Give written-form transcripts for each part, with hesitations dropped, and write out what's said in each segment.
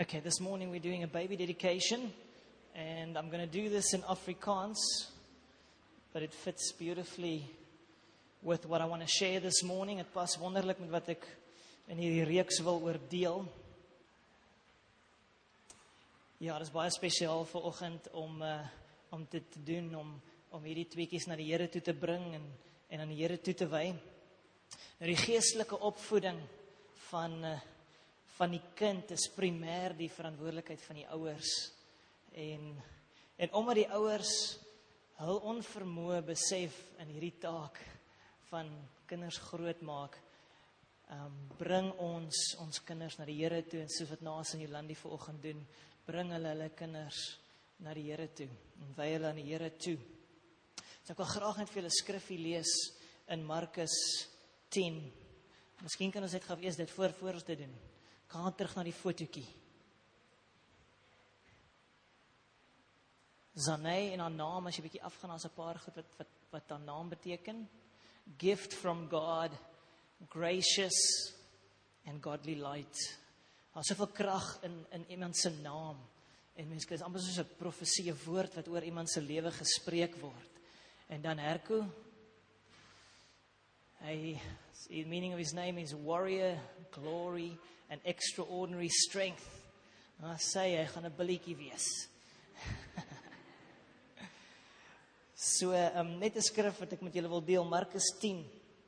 Okay, this morning we're doing a baby dedication, and I'm going to do this in Afrikaans, but it fits beautifully with what I want to share this morning. Het pas wonderlik met wat ek in hierdie reeks wil oordeel. Ja, dit is baie spesiaal vir oggend om dit te doen, om hierdie tweeetjies na die Here toe te bring en aan die Here toe te wy. Nou die geestelike opvoeding van die kind is primêr die verantwoordelikheid van die ouers. En omdat die ouers hul onvermoë besef in hierdie taak van kinders grootmaak, bring ons kinders na die Here toe, en soos wat Naas en Jolandi vanoggend doen, bring hulle kinders na die Here toe, en wy hulle aan die Here toe. So ek wil graag net vir julle skriffie lees in Markus 10. Miskien kan ons net gou eers dit voor ons dit doen. Gaan terug na die fotootjie. Zanay en haar naam, as jy bietjie afgaan, as 'n paar goed wat haar naam beteken. Gift from God, gracious and godly light. Daar's soveel krag in iemand se naam. En mense, dit is amper soos 'n profesie, 'n woord wat oor iemand se lewe gespreek word. En dan Herko, the meaning of his name is warrior, glory, and extraordinary strength. En hy gaan 'n billetjie wees. So, net 'n skrif wat ek met julle wil deel, Markus 10.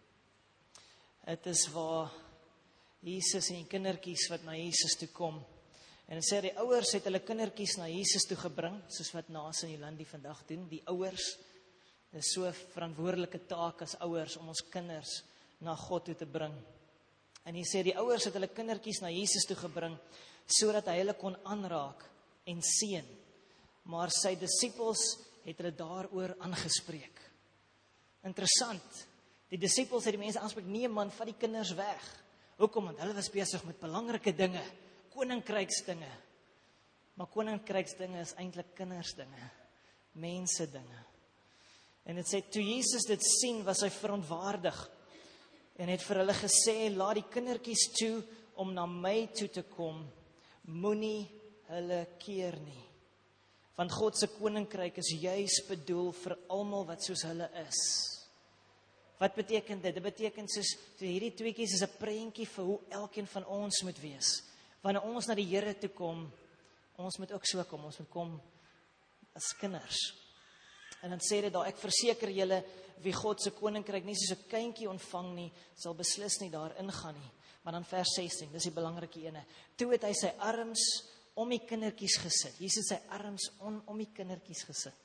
Dit is waar Jesus en die kindertjies wat na Jesus toe kom. En dit sê die ouers het hulle kindertjies na Jesus toe gebring, soos wat Naas en Jolandi vandag doen. Die ouers, dit is so 'n verantwoordelike taak as ouers om ons kinders na God toe te bring. En hy sê die ouers het hulle kindertjies na Jesus toe gebring sodat hy hulle kon aanraak en seën. Maar sy disippels het hulle daaroor aangespreek. Interessant. Die disippels het die mense aanspreek: "Nee man, vat die kinders weg." Hoekom? Want hulle was besig met belangrike dinge, koninkryksdinge. Maar koninkryksdinge is eintlik kindersdinge, mense dinge. En dit sê toe Jesus dit sien, was hy verontwaardig en het vir hulle gesê: "Laat die kindertjies toe om na my toe te kom, moenie hulle keer nie. Want God se koninkryk is juis bedoel vir almal wat soos hulle is." Wat beteken dit? Dit beteken soos hierdie tweetjies is 'n prentjie vir hoe elkeen van ons moet wees. Wanneer ons na die Here toe kom, ons moet ook so kom, ons moet kom as kinders. En dan sê dit daar: "Ek verseker julle, wie God se koninkryk nie soos 'n kindjie ontvang nie, sal beslis nie daarin gaan nie." Maar dan vers 16, dis die belangrike ene. Toe het hy sy arms om die kindertjies gesit. Jesus het sy arms om die kindertjies gesit.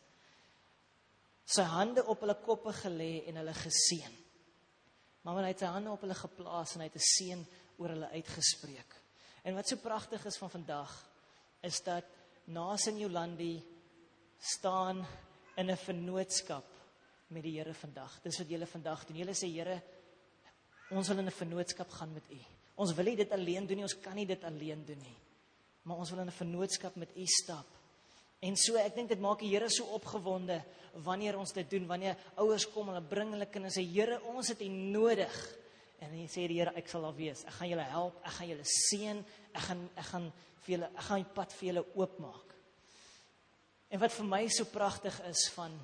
Sy hande op hulle koppe gelê en hulle geseën. Maar hy het sy hande op hulle geplaas en hy het 'n seën oor hulle uitgespreek. En wat so pragtig is van vandag, is dat Naas en Jolandi staan in 'n vennootskap met die Here vandag. Dis wat julle vandag doen. Julle sê: "Here, ons wil in 'n vennootskap gaan met U. Ons wil nie dit alleen doen nie, ons kan nie dit alleen doen nie. Maar ons wil in 'n vennootskap met U stap." En so, ek dink dit maak die Here so opgewonde wanneer ons dit doen, wanneer ouers kom, hulle bring hulle kinders en sê: "Here, ons het U nodig." En dan sê die Here: "Ek sal daar wees. Ek gaan julle help, ek gaan julle seën, ek gaan die pad vir julle oopmaak." En wat vir my so pragtig is van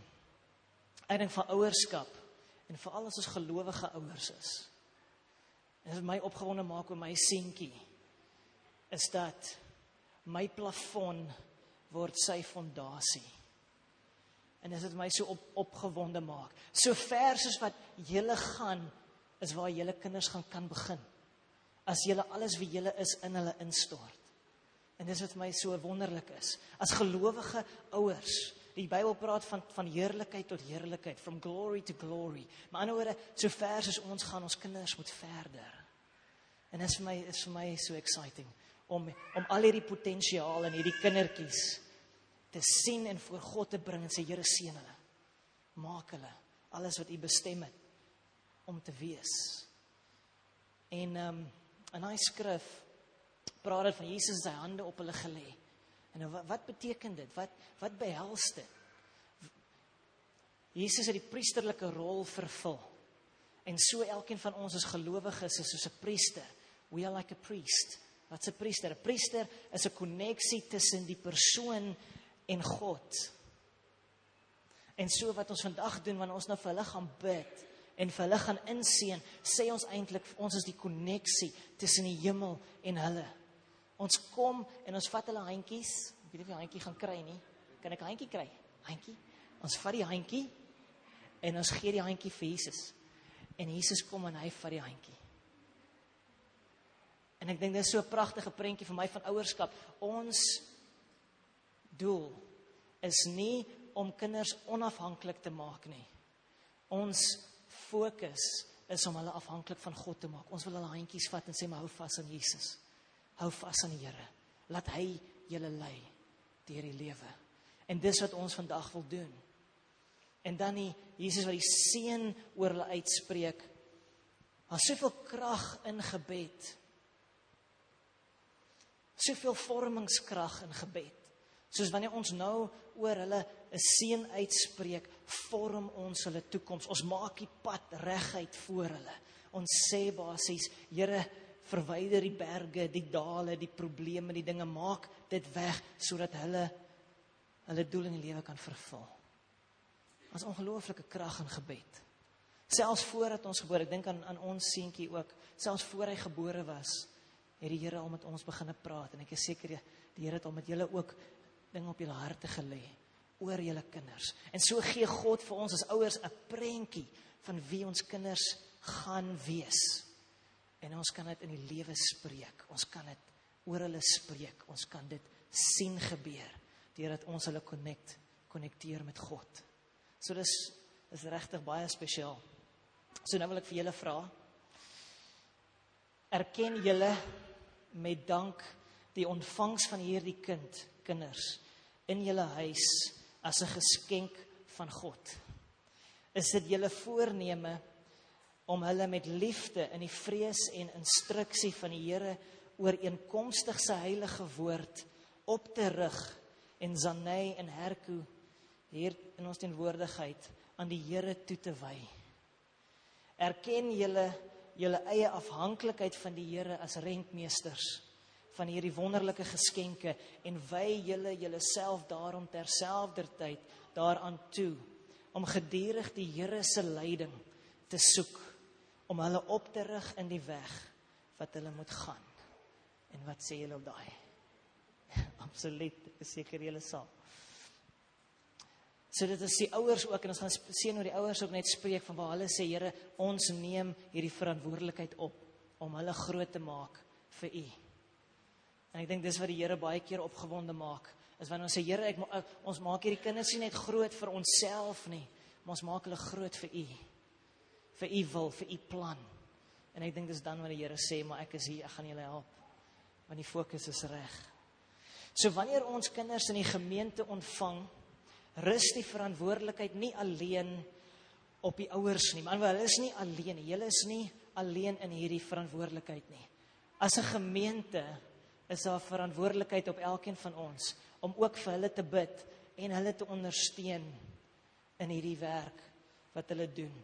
ouerskap, en veral as ons gelowige ouers is, en wat my opgewonde maak oor my seentjie, is dat my plafon word sy fondasie. En dis wat my so opgewonde maak. So ver soos wat julle gaan, is waar julle kinders gaan kan begin. As julle alles wie julle is in hulle instort. En dis wat vir my so wonderlik is. As gelowige ouers, die Bybel praat van heerlikheid tot heerlikheid, from glory to glory. Maar in 'n ander woorde, so ver soos ons gaan, ons kinders moet verder. En dit is vir my so exciting om al hierdie potensiaal in hierdie kindertjies te sien en voor God te bring en sê: "Here, seën hulle. Maak hulle alles wat U bestem het om te wees." En in hy skrif praat dit van Jesus sy hande op hulle gelê. En wat beteken dit? Wat behels dit? Jesus het die priesterlike rol vervul. En so elkeen van ons as gelowiges is soos 'n priester. We are like a priest. Wat 'n priester? 'n Priester is 'n koneksie tussen die persoon en God. En so wat ons vandag doen, wanneer ons nou vir hulle gaan bid, en vir hulle gaan inseën, sê ons eintlik, ons is die koneksie tussen die hemel en hulle. Ons kom en ons vat hulle handjies, ek weet nie of jy 'n handjie gaan kry nie, kan ek 'n handjie kry? Handjie? Ons vat die handjie, en ons gee die handjie vir Jesus. En Jesus kom en hy vat die handjie. En ek dink dit is so 'n pragtige prentjie vir my van ouerskap. Ons doel is nie om kinders onafhanklik te maak nie. Ons fokus is om hulle afhanklik van God te maak. Ons wil hulle handjies vat en sê, maar hou vas aan Jesus. Hou vas aan die Here. Laat hy julle lei deur die lewe. En dis wat ons vandag wil doen. En dan die Jesus wat die seën oor hulle uitspreek. Daar's soveel krag in gebed. Soveel vormingskrag in gebed. Soos wanneer ons nou oor hulle 'n seën uitspreek, vorm ons hulle toekoms. Ons maak die pad reguit voor hulle. Ons sê basies, Here, verwyder die berge, die dale, die probleme, die dinge, maak dit weg, sodat hulle doel in die lewe kan vervul. Ons ongelooflike krag in gebed. Selfs voordat ons gebore, ek dink aan ons seentjie ook, selfs voor hy gebore was, het die Here al met ons begin praat, en ek is seker, die Here het al met julle ook dinge op julle harte gelê, oor julle kinders. En so gee God vir ons as ouers 'n prentjie van wie ons kinders gaan wees. En ons kan dit in die lewe spreek, ons kan dit oor hulle spreek, ons kan dit sien gebeur, deurdat ons hulle konnekteer met God. So dis regtig baie spesiaal. So nou wil ek vir julle vra, erken julle met dank die ontvangs van hierdie kinders in julle huis as 'n geskenk van God? Is dit julle voorneme om hulle met liefde in die vrees en instruksie van die Here ooreenkomstig sy heilige woord op te rig en Zanay en Herku hier in ons teenwoordigheid aan die Here toe te wy? Erken julle eie afhanklikheid van die Here as rentmeesters van hierdie wonderlike geskenke en wy julle self daarom terselfdertyd daaraan toe om gedurig die Here se leiding te soek, om hulle op te rig in die weg wat hulle moet gaan. En wat sê julle op daai? Absoluut, ek is seker julle sal. So dit is die ouers ook, en ons gaan sien hoe die ouers ook net spreek van waar hulle sê, Here, ons neem hierdie verantwoordelikheid op om hulle groot te maak vir U. En ek dink dis wat die Here baie keer opgewonde maak, is wanneer ons sê, Here, ons maak hierdie kinders nie net groot vir onsself nie, maar ons maak hulle groot vir U wil, vir U plan. En ek dink dis dan wat die Here sê, maar ek is hier, ek gaan julle help, want die fokus is reg. So wanneer ons kinders in die gemeente ontvang, rus die verantwoordelikheid nie alleen op die ouers nie, maar hulle is nie alleen nie, julle is nie alleen in hierdie verantwoordelikheid nie. As 'n gemeente is daar verantwoordelikheid op elkeen van ons, om ook vir hulle te bid, en hulle te ondersteun in hierdie werk wat hulle doen.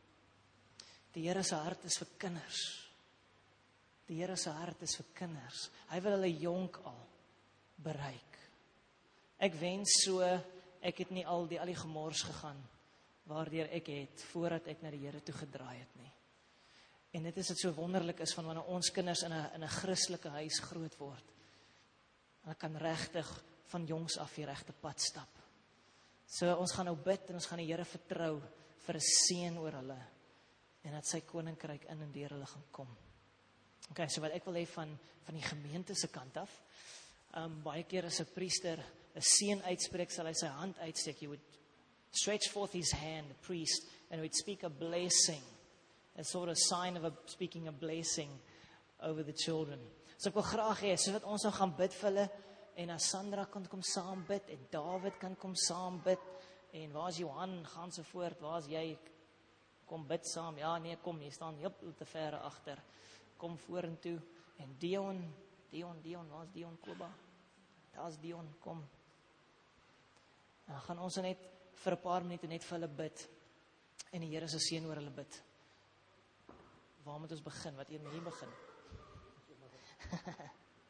Die Here se hart is vir kinders. Die Here se hart is vir kinders. Hy wil hulle jonk al bereik. Ek wens so, ek het nie al die gemors gegaan, waardeur ek het, voordat ek na die Here toe gedraai het nie. En dit is wat so wonderlik is, van wanneer ons kinders in 'n Christelike huis groot word. Hulle kan regtig van jongs af die regte pad stap. So ons gaan nou bid, en ons gaan die Here vertrou vir 'n seën oor hulle, en dat sy koninkryk in en deur hulle gaan kom. Okay, so wat ek wil hê van die gemeente se kant af, baie keer as 'n priester 'n seën uitspreek, sal hy sy hand uitsteek. He would stretch forth his hand, the priest, and would speak a blessing. It's sort of a sign of speaking a blessing over the children. So ek wil graag hê, so dat ons nou gaan bid vir hulle, en as Sandra kan kom saam bid, en David kan kom saam bid, en waar's Johan, gaan so voort, waar's jy, kom bid saam, ja nee, kom, jy staan heel te verre agter, kom vorentoe, en Dion, waar's Dion Koba? Daar's Dion, kom. En dan gaan ons net vir 'n paar minute net vir hulle bid, en die Here se seën oor hulle bid. Waar moet ons begin? Wat hier begin?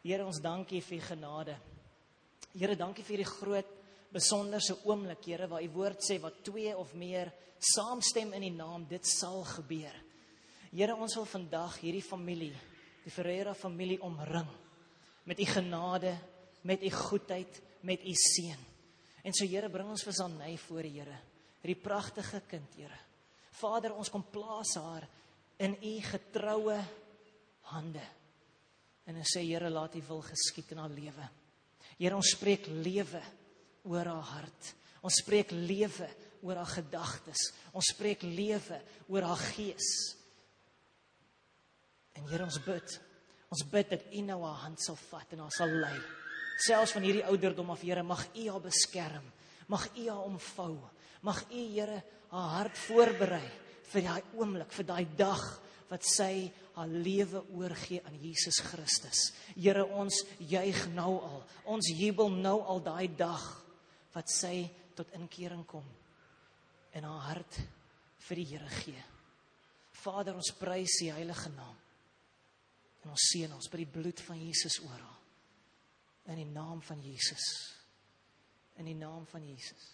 Here, ons dankie vir die genade. Here, dankie vir die groot, besonderse oomblik, Here, waar U woord sê, wat 2 of meer saamstem in die naam, dit sal gebeur. Here, ons wil vandag hierdie familie, die Ferreira familie omring, met U genade, met U goedheid, met U seën. En so, Here, bring ons vir Zanay voor, Here, hierdie pragtige kind, Here. Vader, ons kom plaas haar in U getroue hande. En ons sê, Here, laat U wil geskied in haar lewe. Here, ons spreek lewe oor haar hart. Ons spreek lewe oor haar gedagtes. Ons spreek lewe oor haar gees. En Here, ons bid dat U nou haar hand sal vat en haar sal lei. Selfs van hierdie ouderdom af, Here, mag U haar beskerm. Mag U haar omvou. Mag U, Here, haar hart voorberei vir daai oomblik, vir daai dag wat sy haar lewe oorgee aan Jesus Christus. Here, ons juig nou al. Ons jubel nou al daai dag wat sy tot inkering kom en haar hart vir die Here gee. Vader, ons prys U heilige naam. En ons seën ons by die bloed van Jesus oor haar. In die naam van Jesus. In die naam van Jesus.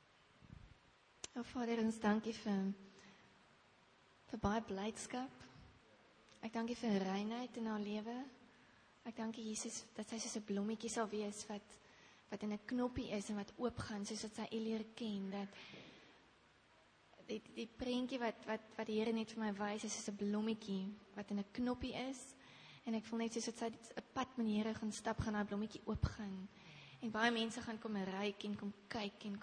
O Vader, ons dankie vir baie blydskap. Ek dankie vir reinheid in haar lewe. Ek dankie Jesus dat sy soos 'n blommetjie sal wees wat in 'n knoppie is en wat oopgaan soos wat sy U leer ken. Dat die prentjie wat die Here net vir my wys is soos 'n blommetjie wat in 'n knoppie is. En ek voel net soos dat sy 'n pad met die Here gaan stap, gaan haar blommetjie oopgaan. En baie mense gaan kom ryk en kom kyk en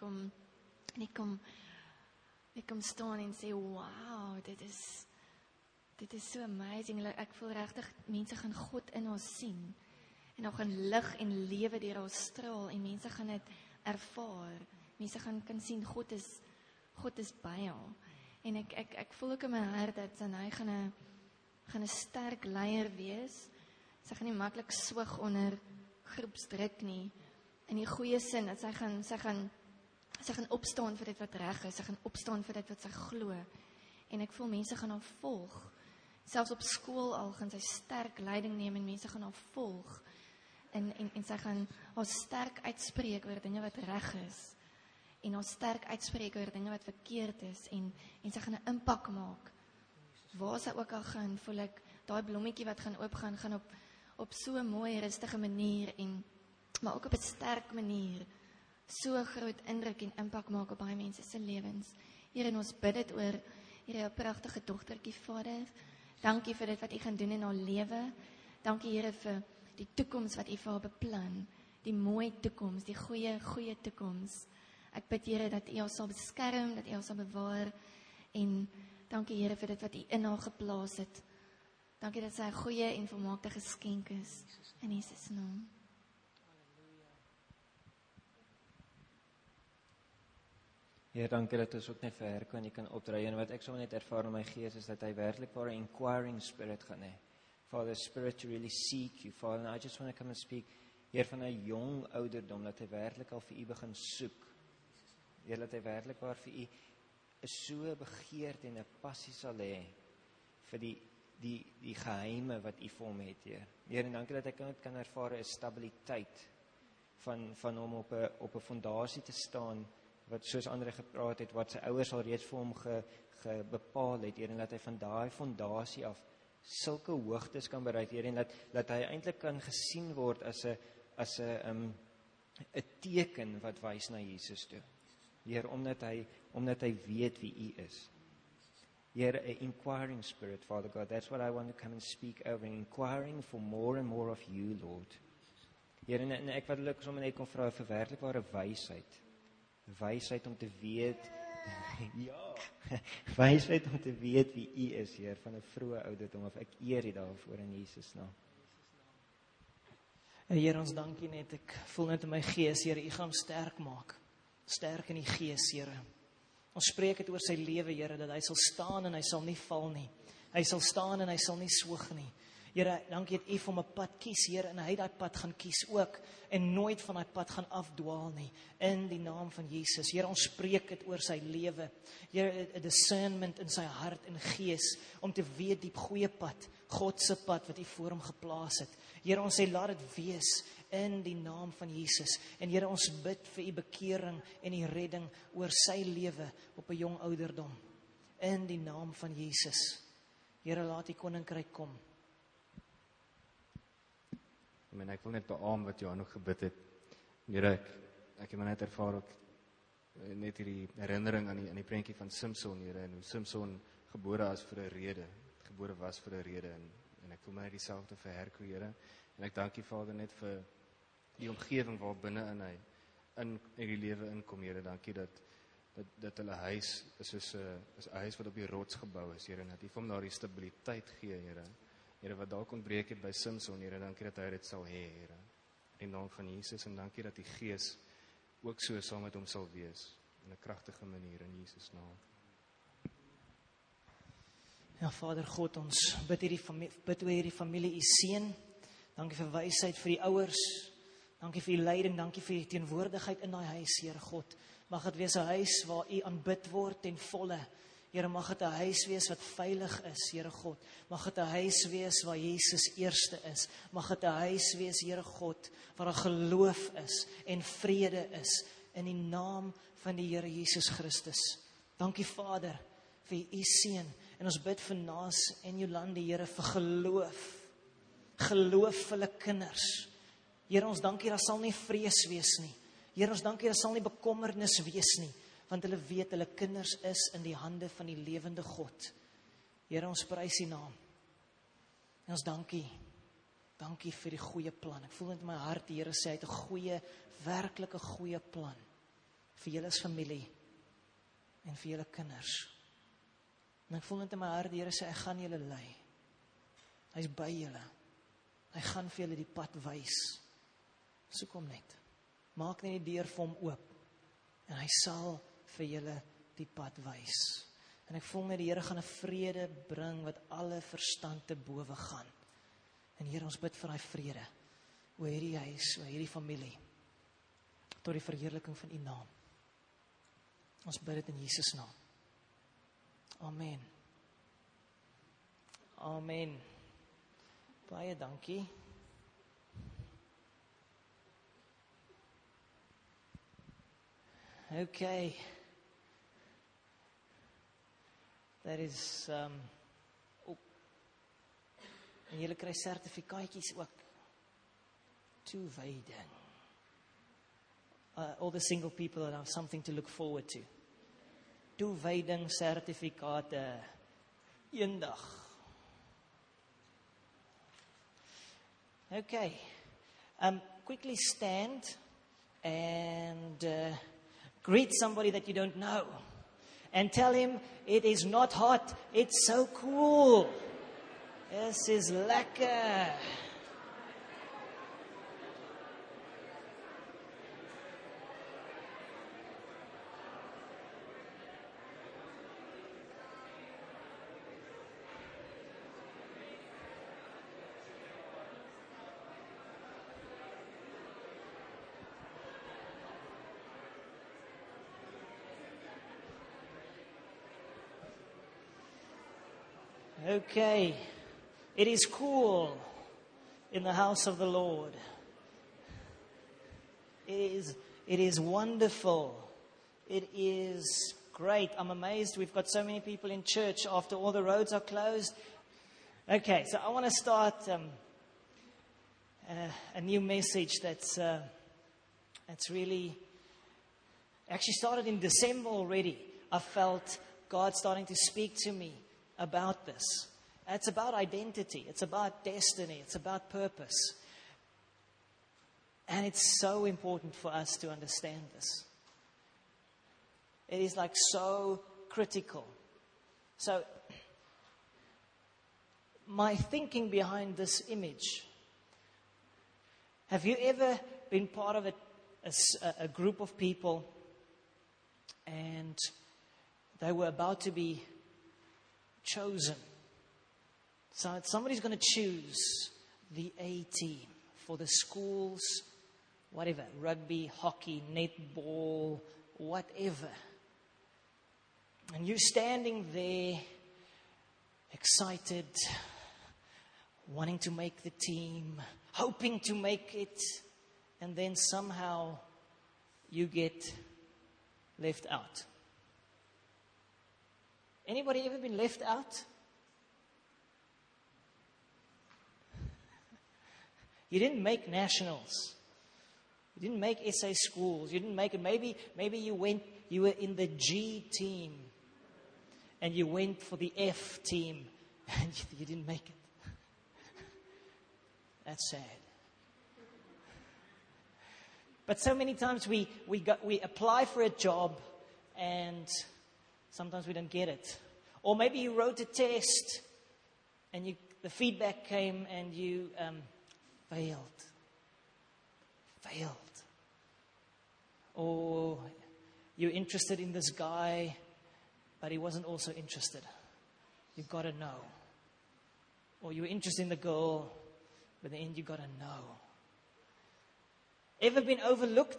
kom staan en sê, wow, dit is so amazing. Ek voel regtig, mense gaan God in ons sien. En dan gaan lig en lewe deur haar straal en mense gaan dit ervaar. Mense gaan kan sien God is by haar. En ek voel ook in my hart dat Zanay gaan 'n sterk leier wees. Sy gaan nie maklik swig onder groepsdruk nie. In die goeie sin dat sy gaan opstaan vir dit wat reg is. Sy gaan opstaan vir dit wat sy glo. En ek voel mense gaan haar volg. Selfs op skool al gaan sy sterk leiding neem en mense gaan haar volg. En sy gaan haar sterk uitspreek oor dinge wat reg is. En haar sterk uitspreek oor dinge wat verkeerd is. En sy gaan 'n impak maak. Waar sy ook al gaan, voel ek, daai blommetjie wat gaan oopgaan, gaan op so 'n mooi, rustige manier, maar ook op 'n sterk manier, so groot indruk en impak maak op baie mense se lewens. Here, en ons bid dit oor hierdie pragtige dogtertjie, Vader. Dankie vir dit wat U gaan doen in haar lewe. Dankie, Here, vir die toekoms wat U vir haar beplan. Die mooi toekoms, die goeie toekoms. Ek bid, Here, dat U haar sal beskerm, dat U haar sal bewaar. En dankie, Here, vir dit wat U in haar geplaas het. Dankie dat sy 'n goeie en volmaakte geskenk is. In Jesus naam. Heer, dankie dat ons ook net vir Herko en jy kan opdraai. En wat ek sommer net ervaar in my gees is dat hy werklik waar 'n inquiring spirit gaan hê. Father, spirit to really seek you, Father, and I just want to come and speak, Heer, van 'n jong ouderdom, dat hy werklik al vir U begin soek. Heer, dat hy werklik waar vir U so begeerte en 'n passie sal hê vir die geheime wat U vir hom het, Heer. Heer, en dankie dat hy kan ervaar 'n stabiliteit van hom op 'n fondasie te staan, wat soos Andre gepraat het, wat sy ouers al reeds vir hom bepaal het, Heer, en dat hy van daai fondasie af sulke hoogtes kan bereik, Heer, en dat hy eintlik kan gesien word as 'n teken wat wys na Jesus toe. Heer, omdat hy weet wie U is. Heer, 'n inquiring spirit, Father God, that's what I want to come and speak over, inquiring for more and more of You, Lord. Heer, en ek wat ek sommer net kon vra vir werklikware wysheid om te weet, ja, wysheid om te weet wie U is, Heer, van 'n vroeë ouderdom, of ek eer U daarvoor in Jesus naam. Heer, ons dankie net, ek voel net in my gees, Heer, U gaan hom sterk maak, sterk in die gees, Heer. Ons spreek dit oor sy lewe, Here, dat hy sal staan en hy sal nie val nie. Hy sal staan en hy sal nie swyg nie. Here, dankie dat U vir hom 'n pad kies, Here, en hy daai pad gaan kies ook, en nooit van daai pad gaan afdwaal nie, in die naam van Jesus. Here, ons spreek dit oor sy lewe. Here, 'n discernment in sy hart en gees, om te weet die goeie pad, God se pad wat U voor hom geplaas het. Here, ons sê, laat dit wees, in die naam van Jesus. En Here, ons bid vir U bekering en U redding oor sy lewe op 'n jong ouderdom, in die naam van Jesus. Here, laat U koninkryk kom. Ek wil net beamoen wat Johan nog gebid het. Here, ek het maar net ervaar ook net hierdie herinnering aan die prentjie van Samson, Here, en hoe Samson gebore was vir 'n rede, en ek voel my dieselfde vir Herco, Here, en ek dank U, Vader, net vir die omgewing waar binne in hy in die lewe inkom, Here. Dankie dat hulle huis is soos 'n huis wat op die rots gebou is, Here, en dat U vir hom daardie stabiliteit gee, Here. Here, wat dalk ontbreek het by Samson, Here, dankie dat hy dit sal hê, Here, in die naam van Jesus, en dankie dat die Gees ook so saam met hom sal wees, in 'n kragtige manier, in Jesus naam. Ja, Vader God, ons bid oor hierdie familie U seën. Dankie vir wysheid vir die ouers. Dankie vir U leiding, dankie vir U teenwoordigheid in daai huis, Here God. Mag dit wees 'n huis waar U aanbid word ten volle. Here, mag dit 'n huis wees wat veilig is, Here God. Mag dit 'n huis wees waar Jesus eerste is. Mag dit 'n huis wees, Here God, waar 'n geloof is en vrede is, in die naam van die Here Jesus Christus. Dankie, Vader, vir U seën. En ons bid vir Naas en Jolande, Here, vir geloof. Geloof vir hulle kinders. Here, ons dankie, daar sal nie vrees wees nie. Here, ons dankie, daar sal nie bekommernis wees nie, want hulle weet, hulle kinders is in die hande van die lewende God. Here, ons prys U naam. En ons dankie vir die goeie plan. Ek voel in my hart, die Here sê, hy het 'n goeie, werklike goeie plan vir julle as familie en vir julle kinders. En ek voel net in my hart, die Here sê, hy gaan julle lei. Hy's by julle. Hy gaan vir julle die pad wys. Soek hom net. Maak net die deur vir hom oop. En hy sal vir julle die pad wys. En ek voel net die Here gaan 'n vrede bring wat alle verstand te bowe gaan. En Here, ons bid vir daai vrede oor hierdie huis, oor hierdie familie, tot die verheerliking van U naam. Ons bid dit in Jesus naam. Amen. Amen. Baie dankie. Okay. That is en julle kry sertifikaatjies ook. Toewyding. All the single people that have something to look forward to. Toewyding sertifikate eendag. Okay. Quickly stand and greet somebody that you don't know. And tell him, it is not hot, it's so cool. This is lekker. Okay, it is cool in the house of the Lord. It is wonderful. It is great. I'm amazed we've got so many people in church after all the roads are closed. Okay, so I want to start a new message that's really actually started in December already. I felt God starting to speak to me about this. It's about identity. It's about destiny. It's about purpose. And it's so important for us to understand this. It is like so critical. So, my thinking behind this image. Have you ever been part of a group of people and they were about to be chosen? So somebody's going to choose the A team for the schools, whatever, rugby, hockey, netball, whatever. And you're standing there, excited, wanting to make the team, hoping to make it, and then somehow you get left out. Anybody ever been left out? You didn't make nationals. You didn't make SA schools. You didn't make it. Maybe you were in the G team and you went for the F team and you didn't make it. That's sad. But so many times we apply for a job and sometimes we don't get it. Or maybe you wrote a test and the feedback came and you failed. Or you're interested in this guy, but he wasn't also interested. You've got to know. Or you're interested in the girl, but in the end you've got to know. Ever been overlooked?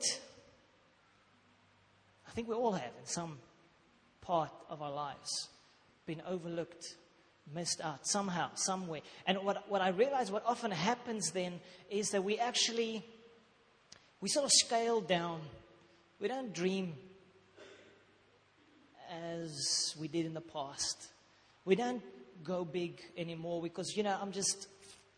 I think we all have in some part of our lives. Been overlooked, missed out somehow, somewhere. And what I realize what often happens then is that we sort of scale down. We don't dream as we did in the past. We don't go big anymore because, I'm just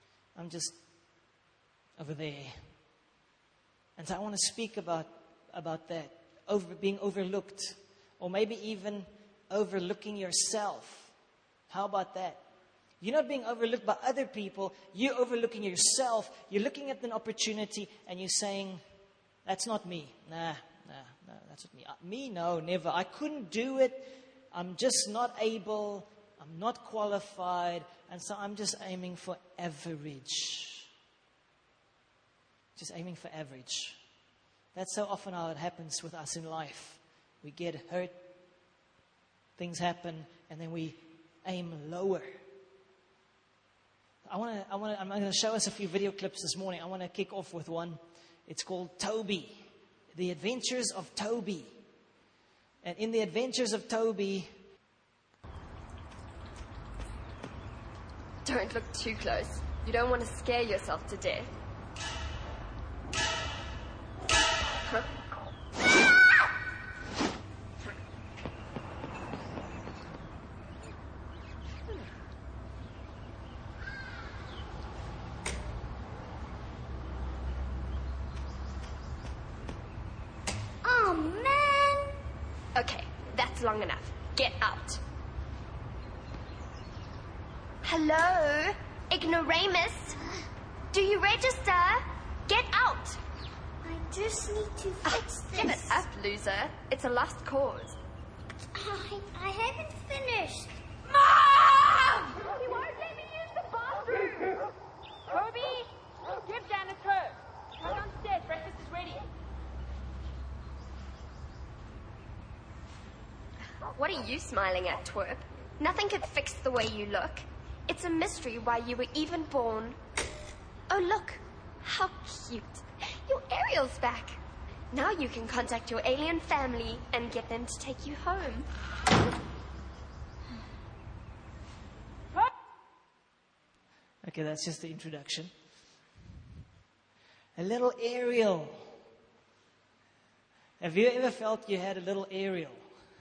over there. And so I want to speak about that, being overlooked, or maybe even overlooking yourself. How about that? You're not being overlooked by other people. You're overlooking yourself. You're looking at an opportunity and you're saying, that's not me. Nah, that's not me. Me, no, never. I couldn't do it. I'm just not able. I'm not qualified. And so I'm just aiming for average. Just aiming for average. That's so often how it happens with us in life. We get hurt. Things happen. And then we aim lower. I'm going to show us a few video clips this morning. I want to kick off with one. It's called Toby. The Adventures of Toby. And in the Adventures of Toby... Don't look too close. You don't want to scare yourself to death. Oh, man! Okay, that's long enough. Get out. Hello? Ignoramus? Do you register? Get out! I just need to fix this. Give it up, loser. It's a lost cause. I haven't finished. Mom! He won't let me use the bathroom. Toby, give Janice her. Come downstairs. Breakfast is ready. What are you smiling at, twerp? Nothing could fix the way you look. It's a mystery why you were even born. Oh, look. How cute. Your Ariel's back. Now you can contact your alien family and get them to take you home. Okay, that's just the introduction. A little Ariel. Have you ever felt you had a little Ariel?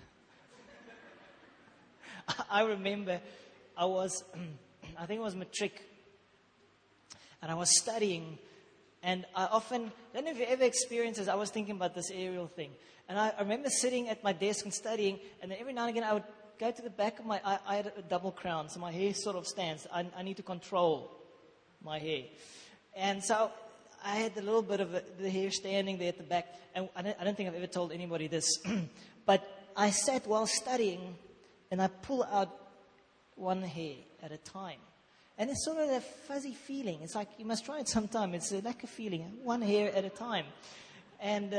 I remember I think it was matric, and I was studying, and I don't know if you ever experienced this, I was thinking about this Ariel thing, and I remember sitting at my desk and studying, and then every now and again I would go to the back of I had a double crown, so my hair sort of stands. I need to control my hair, and so I had a little bit of the hair standing there at the back, and I don't think I've ever told anybody this, but I sat while studying, and I pull out one hair at a time. And it's sort of a fuzzy feeling. It's like, you must try it sometime. It's like a feeling, one hair at a time. And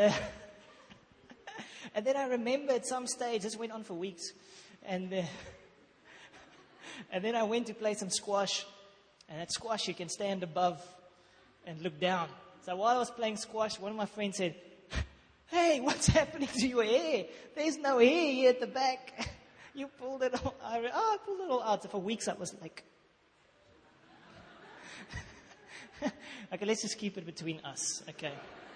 and then I remember at some stage, this went on for weeks, and And then I went to play some squash. And at squash, you can stand above and look down. So while I was playing squash, one of my friends said, "Hey, what's happening to your hair? There's no hair here at the back. You pulled it all." I pulled it all out. So for weeks I was like, okay, let's just keep it between us, okay?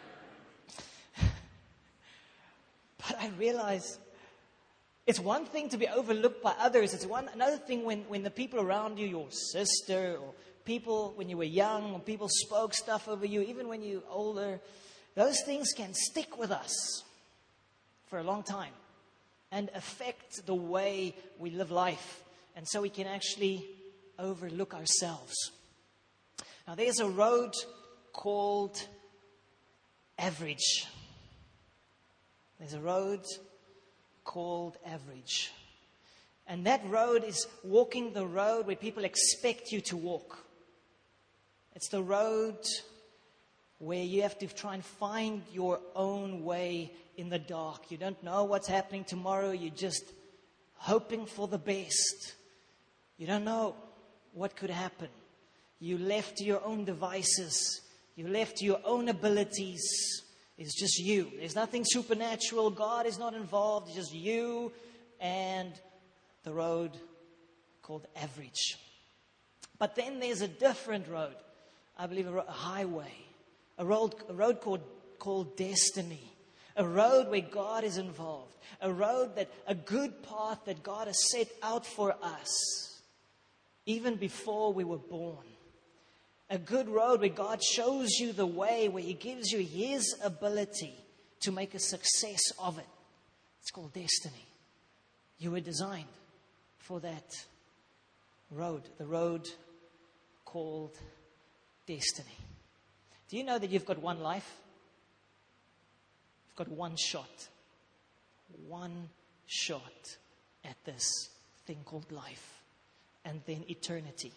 But I realized it's one thing to be overlooked by others. It's another thing when the people around you, your sister or people when you were young, or people spoke stuff over you, even when you're older, those things can stick with us for a long time and affect the way we live life. And so we can actually overlook ourselves. Now, there's a road called average. There's a road called average. And that road is walking the road where people expect you to walk. It's the road where you have to try and find your own way in the dark. You don't know what's happening tomorrow. You're just hoping for the best. You don't know what could happen. You're left to your own devices. You're left to your own abilities. It's just you. There's nothing supernatural. God is not involved. It's just you and the road called average. But then there's a different road. I believe a highway. A road called destiny. A road where God is involved. A good path that God has set out for us. Even before we were born. A good road where God shows you the way, where He gives you His ability to make a success of it. It's called destiny. You were designed for that road, the road called destiny. Do you know that you've got one life? You've got one shot. One shot at this thing called life. And then eternity.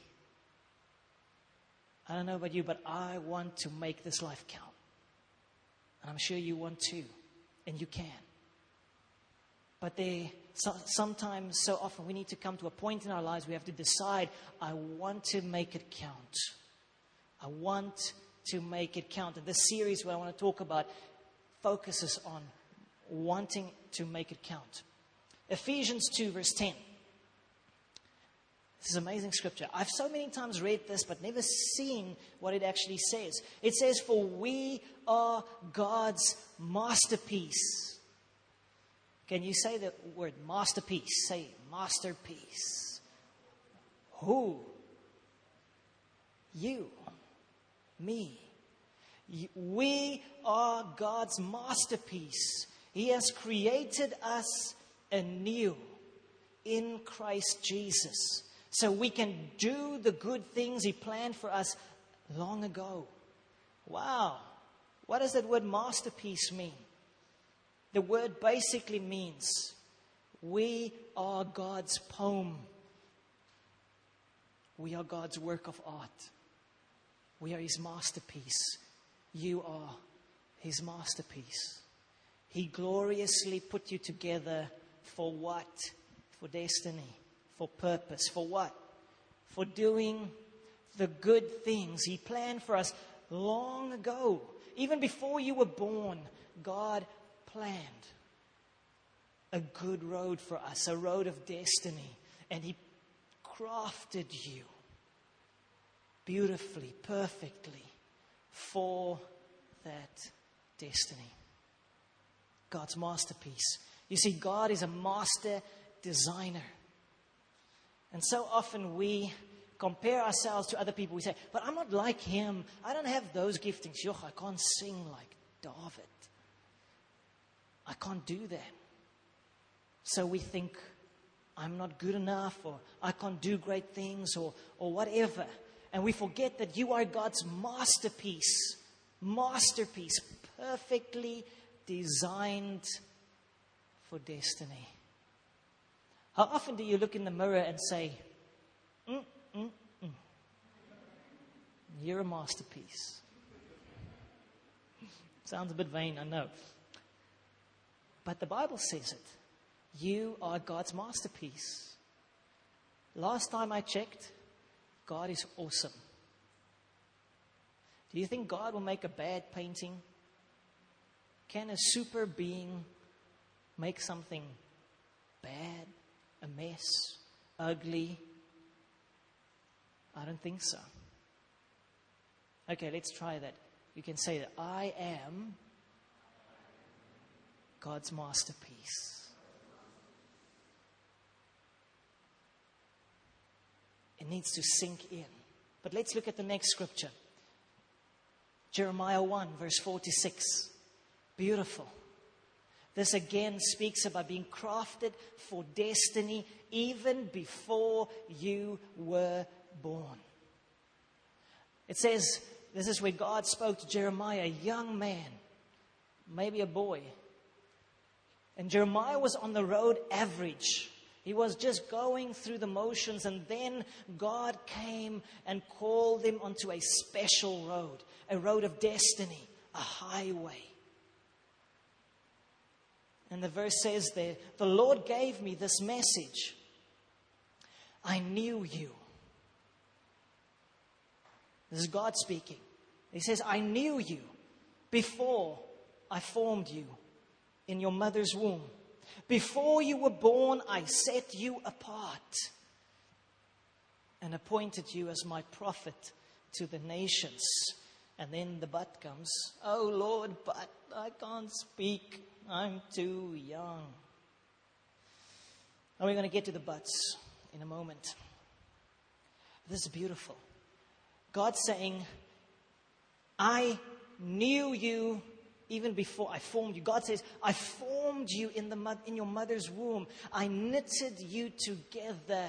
I don't know about you, but I want to make this life count. And I'm sure you want to. And you can. But sometimes, so often, we need to come to a point in our lives we have to decide, I want to make it count. I want to make it count. And this series, what I want to talk about, focuses on wanting to make it count. Ephesians 2, verse 10. This is amazing scripture. I've so many times read this, but never seen what it actually says. It says, "For we are God's masterpiece." Can you say the word masterpiece? Say masterpiece. Who? You. Me. We are God's masterpiece. He has created us anew in Christ Jesus. So we can do the good things He planned for us long ago. Wow. What does that word masterpiece mean? The word basically means we are God's poem. We are God's work of art. We are His masterpiece. You are His masterpiece. He gloriously put you together for what? For destiny. For purpose. For what? For doing the good things He planned for us long ago. Even before you were born, God planned a good road for us, a road of destiny. And He crafted you beautifully, perfectly for that destiny. God's masterpiece. You see, God is a master designer. And so often we compare ourselves to other people. We say, but I'm not like him. I don't have those giftings. Yoch, I can't sing like David. I can't do that. So we think, I'm not good enough, or I can't do great things, or whatever. And we forget that you are God's masterpiece. Masterpiece. Perfectly designed for destiny. How often do you look in the mirror and say, you're a masterpiece? Sounds a bit vain, I know. But the Bible says it. You are God's masterpiece. Last time I checked, God is awesome. Do you think God will make a bad painting? Can a super being make something bad, a mess, ugly? I don't think so. Okay, let's try that. You can say that I am God's masterpiece. It needs to sink in. But let's look at the next scripture. Jeremiah 1, verse 46. Beautiful. This again speaks about being crafted for destiny even before you were born. It says, this is where God spoke to Jeremiah, a young man, maybe a boy. And Jeremiah was on the road average. He was just going through the motions, and then God came and called him onto a special road, a road of destiny, a highway. And the verse says there, the Lord gave me this message. I knew you. This is God speaking. He says, I knew you before I formed you in your mother's womb. Before you were born, I set you apart and appointed you as my prophet to the nations. And then the but comes, oh Lord, but I can't speak. I'm too young. And we're going to get to the buts in a moment. This is beautiful. God's saying, I knew you even before I formed you. God says, I formed you in your mother's womb. I knitted you together.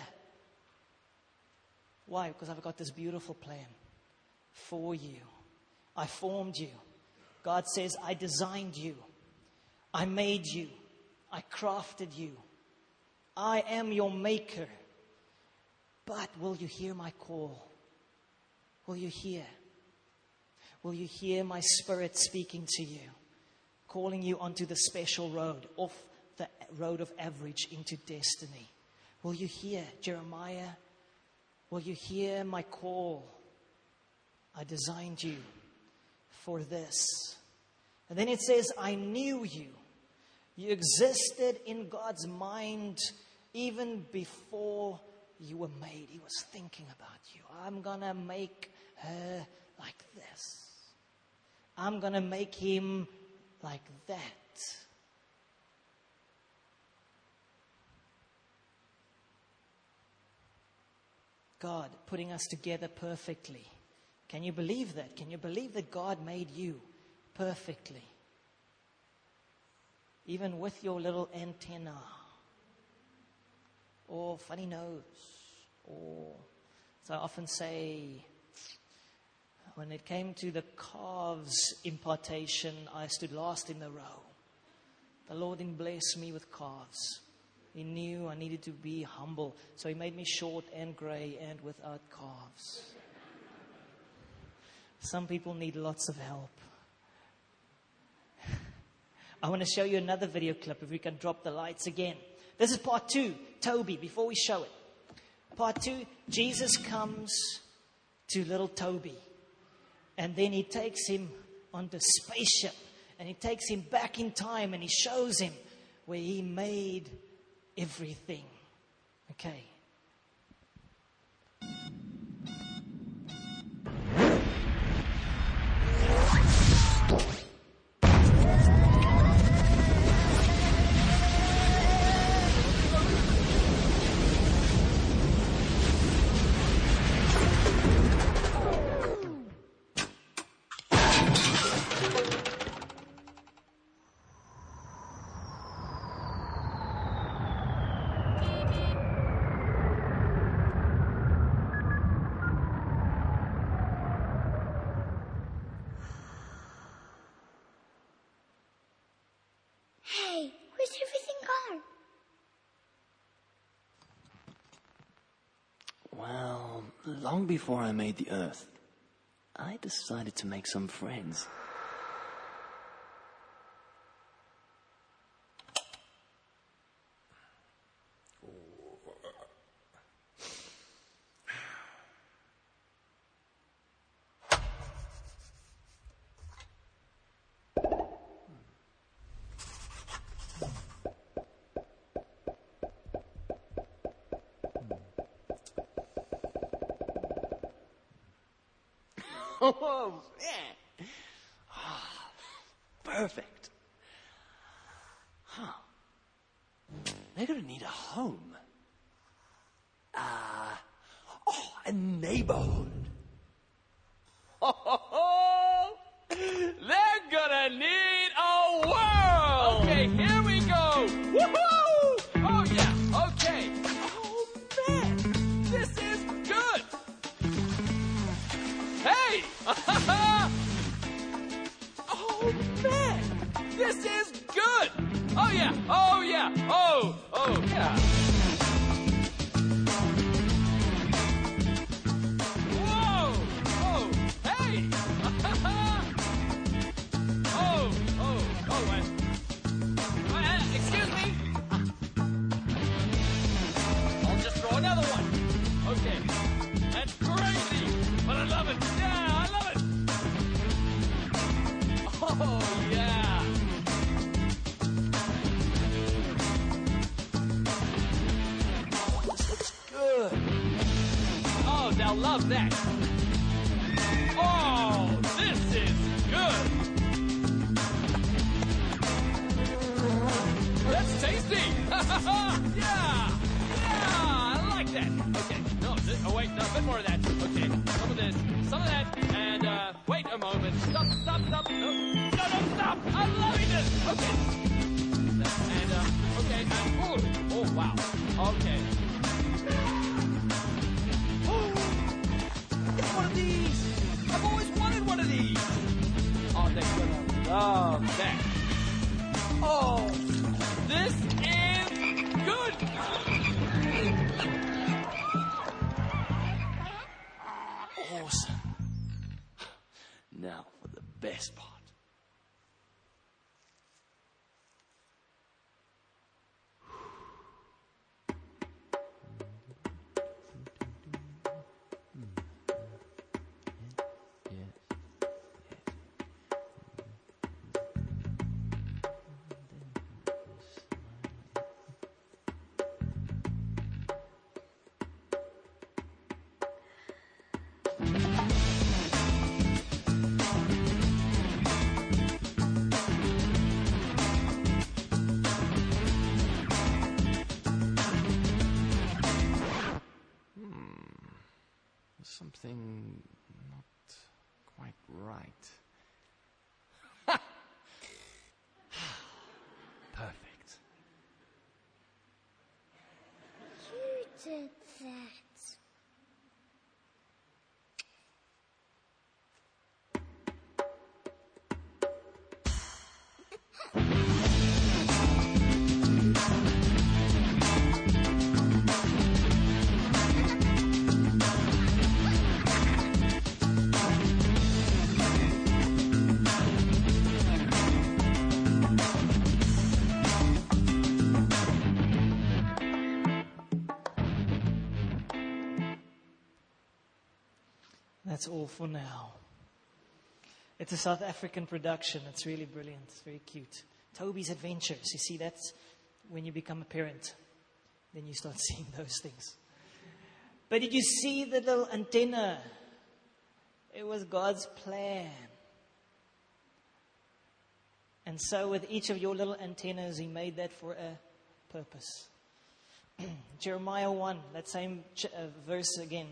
Why? Because I've got this beautiful plan for you. I formed you. God says, I designed you. I made you. I crafted you. I am your maker. But will you hear my call? Will you hear? Will you hear my Spirit speaking to you? Calling you onto the special road, off the road of average into destiny. Will you hear, Jeremiah? Will you hear my call? I designed you for this. And then it says, I knew you. You existed in God's mind even before you were made. He was thinking about you. I'm going to make her like this. I'm going to make him like that. God putting us together perfectly. Can you believe that? Can you believe that God made you perfectly? Even with your little antenna, or funny nose, or, as I often say, when it came to the calves impartation, I stood last in the row. The Lord didn't bless me with calves. He knew I needed to be humble, so He made me short and grey and without calves. Some people need lots of help. I want to show you another video clip, if we can drop the lights again. This is part 2, Toby, before we show it. Part 2, Jesus comes to little Toby. And then He takes him on the spaceship. And He takes him back in time and He shows him where He made everything. Okay. Hey, where's everything gone? Well, long before I made the Earth, I decided to make some friends. Oh, man. Ah, perfect. Huh. They're going to need a home. A neighborhood. They're gonna need a world! Okay, here we go! Woohoo! Oh yeah, okay. Oh man, this is good! Hey! Oh man, this is good! Oh yeah, oh yeah, oh yeah. Excuse me. I'll just throw another one. Okay. That's crazy, but I love it. Yeah, I love it. Oh, yeah. This looks good. Oh, they'll love that. Oh, this is good. That's tasty! Yeah! I like that. Okay, no, oh wait, no, a bit more of that. Okay, some of this, some of that, and wait a moment. Stop. No, stop! I'm loving this! Okay. And, okay, and, oh, wow. Okay. It's one of these! I've always wanted one of these! Oh, they're gonna love that. Oh! This is good! Awesome. Now for the best part. Something not quite right. Perfect. You did that. That's all for now. It's a South African production. It's really brilliant. It's very cute. Toby's Adventures. You see, that's when you become a parent. Then you start seeing those things. But did you see the little antenna? It was God's plan. And so with each of your little antennas, He made that for a purpose. Jeremiah 1, that same verse again.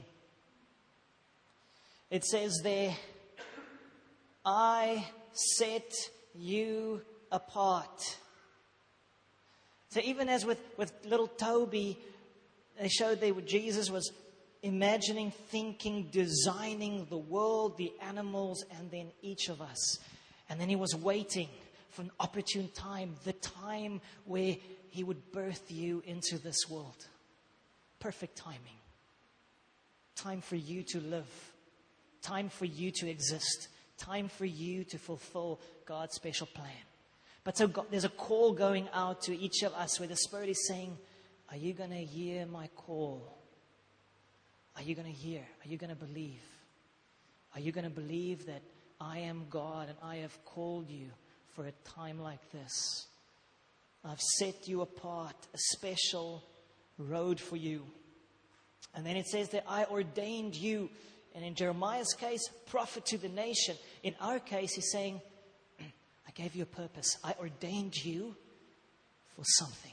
It says there, I set you apart. So even as with little Toby, they showed Jesus was imagining, thinking, designing the world, the animals, and then each of us. And then He was waiting for an opportune time, the time where He would birth you into this world. Perfect timing. Time for you to live. Time for you to exist. Time for you to fulfill God's special plan. But so there's a call going out to each of us where the Spirit is saying, are you going to hear my call? Are you going to hear? Are you going to believe? Are you going to believe that I am God and I have called you for a time like this? I've set you apart, a special road for you. And then it says that I ordained you And in Jeremiah's case, prophet to the nation. In our case, he's saying, I gave you a purpose. I ordained you for something.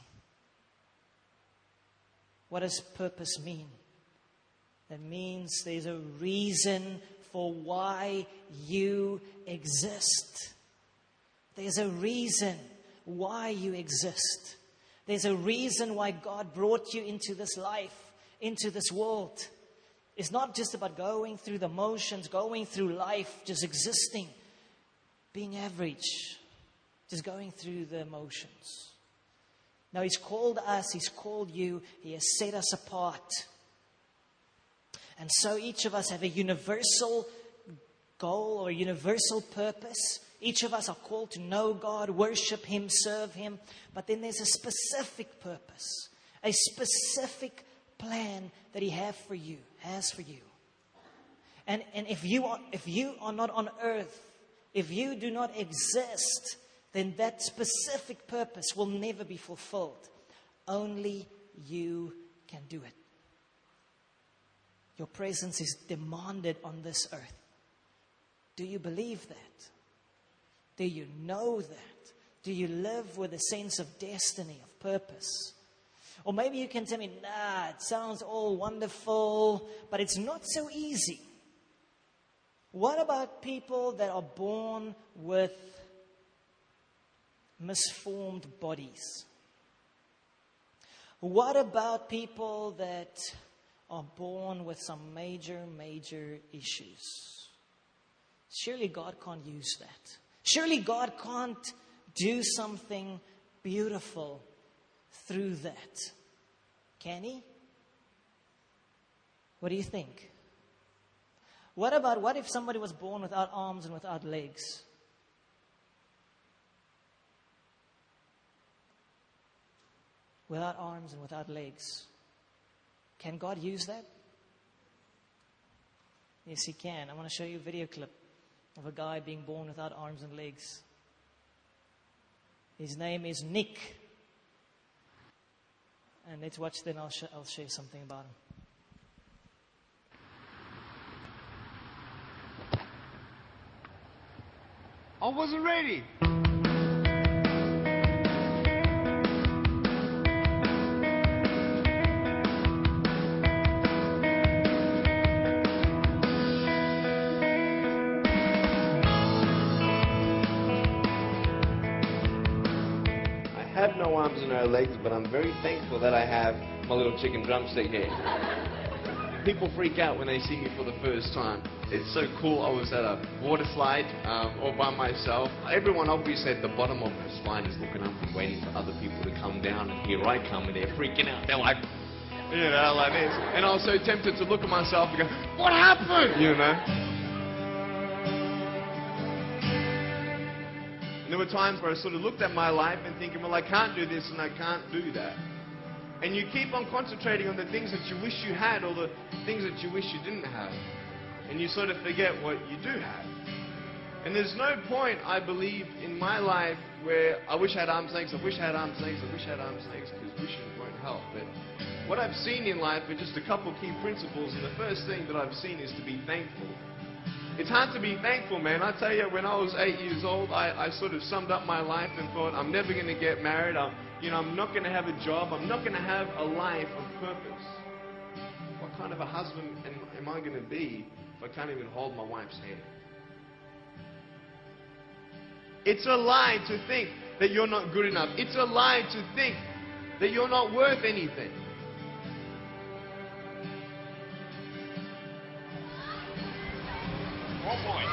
What does purpose mean? That means there's a reason for why you exist. There's a reason why you exist. There's a reason why God brought you into this life, into this world. It's not just about going through the motions, going through life, just existing, being average, just going through the motions. Now, He's called us, He's called you, He has set us apart. And so each of us have a universal goal or a universal purpose. Each of us are called to know God, worship Him, serve Him. But then there's a specific purpose, a specific plan that He has for you. And if you are not on earth, if you do not exist, then that specific purpose will never be fulfilled. Only you can do it. Your presence is demanded on this earth. Do you believe that? Do you know that? Do you live with a sense of destiny, of purpose? Or maybe you can tell me, nah, it sounds all wonderful, but it's not so easy. What about people that are born with misformed bodies? What about people that are born with some major issues? Surely God can't use that. Surely God can't do something beautiful through that. Can He? What do you think? What if somebody was born without arms and without legs? Without arms and without legs. Can God use that? Yes, He can. I want to show you a video clip of a guy being born without arms and legs. His name is Nick. And let's watch, then I'll share something about him. I wasn't ready. I have no arms and no legs, but I'm very thankful that I have my little chicken drumstick here. People freak out when they see me for the first time. It's so cool. I was at a water slide all by myself. Everyone obviously at the bottom of the slide is looking up and waiting for other people to come down, and here I come, and they're freaking out. They're like, you know, like this. And I was so tempted to look at myself and go, what happened? You know? There were times where I sort of looked at my life and thinking, well, I can't do this and I can't do that. And you keep on concentrating on the things that you wish you had or the things that you wish you didn't have. And you sort of forget what you do have. And there's no point, I believe, in my life where I wish I had arms and legs, I wish I had arms and legs, I wish I had arms and legs, because wishing won't help. But what I've seen in life are just a couple key principles, and the first thing that I've seen is to be thankful. It's hard to be thankful, man. I tell you, when I was 8 years old, I sort of summed up my life and thought, I'm never going to get married. I'm not going to have a job. I'm not going to have a life of purpose. What kind of a husband am I going to be if I can't even hold my wife's hand? It's a lie to think that you're not good enough. It's a lie to think that you're not worth anything. Oh boy.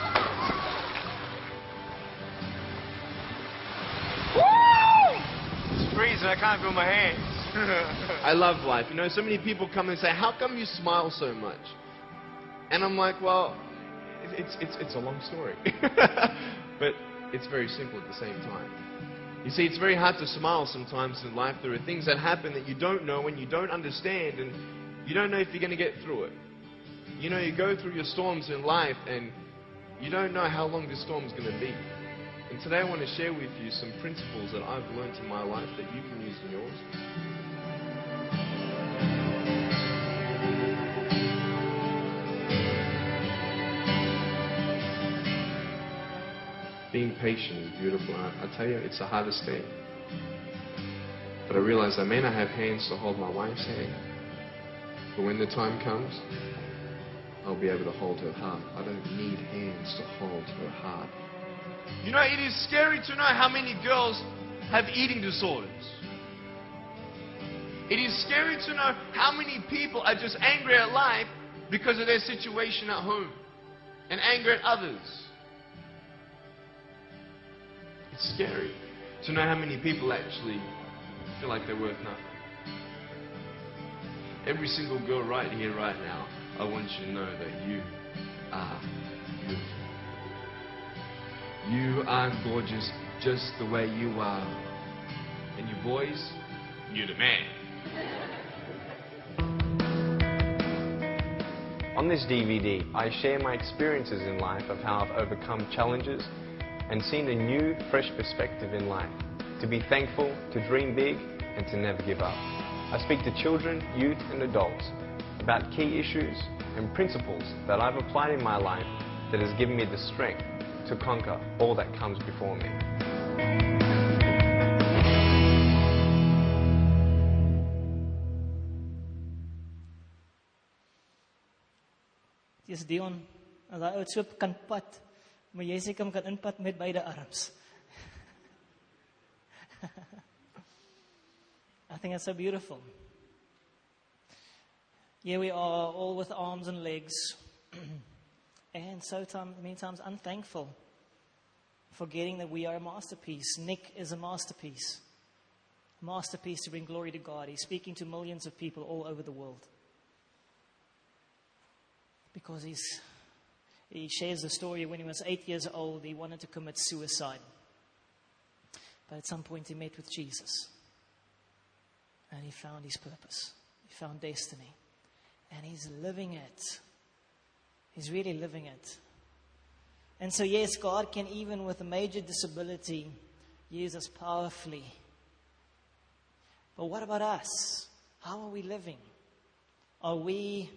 Woo! It's freezing. I can't feel my hands. I love life. You know, so many people come and say, how come you smile so much? And I'm like, well, it's a long story. But it's very simple at the same time. You see, it's very hard to smile sometimes in life. There are things that happen that you don't know and you don't understand, and you don't know if you're going to get through it. You know, you go through your storms in life and you don't know how long this storm's going to be. And today I want to share with you some principles that I've learned in my life that you can use in yours. Being patient is beautiful. And I tell you, it's the hardest thing. But I realize I may not have hands to hold my wife's hand. But when the time comes, I'll be able to hold her heart. I don't need hands to hold her heart. You know, it is scary to know how many girls have eating disorders. It is scary to know how many people are just angry at life because of their situation at home and angry at others. It's scary to know how many people actually feel like they're worth nothing. Every single girl right here, right now, I want you to know that you are beautiful. You are gorgeous just the way you are. And you boys, you're the man. On this DVD, I share my experiences in life of how I've overcome challenges and seen a new, fresh perspective in life. To be thankful, to dream big, and to never give up. I speak to children, youth, and adults about key issues and principles that I've applied in my life that has given me the strength to conquer all that comes before me. Dis Dion, as hy oud so kan pad, maar jy sê kan inpad met beide arms. I think that's so beautiful. Here we are, all with arms and legs, and many times unthankful, forgetting that we are a masterpiece. Nick is a masterpiece. A masterpiece to bring glory to God. He's speaking to millions of people all over the world. Because he shares the story when he was 8 years old, he wanted to commit suicide. But at some point he met with Jesus. And he found his purpose. He found destiny. And he's living it. He's really living it. And so yes, God can, even with a major disability, use us powerfully. But what about us? How are we living? Are we...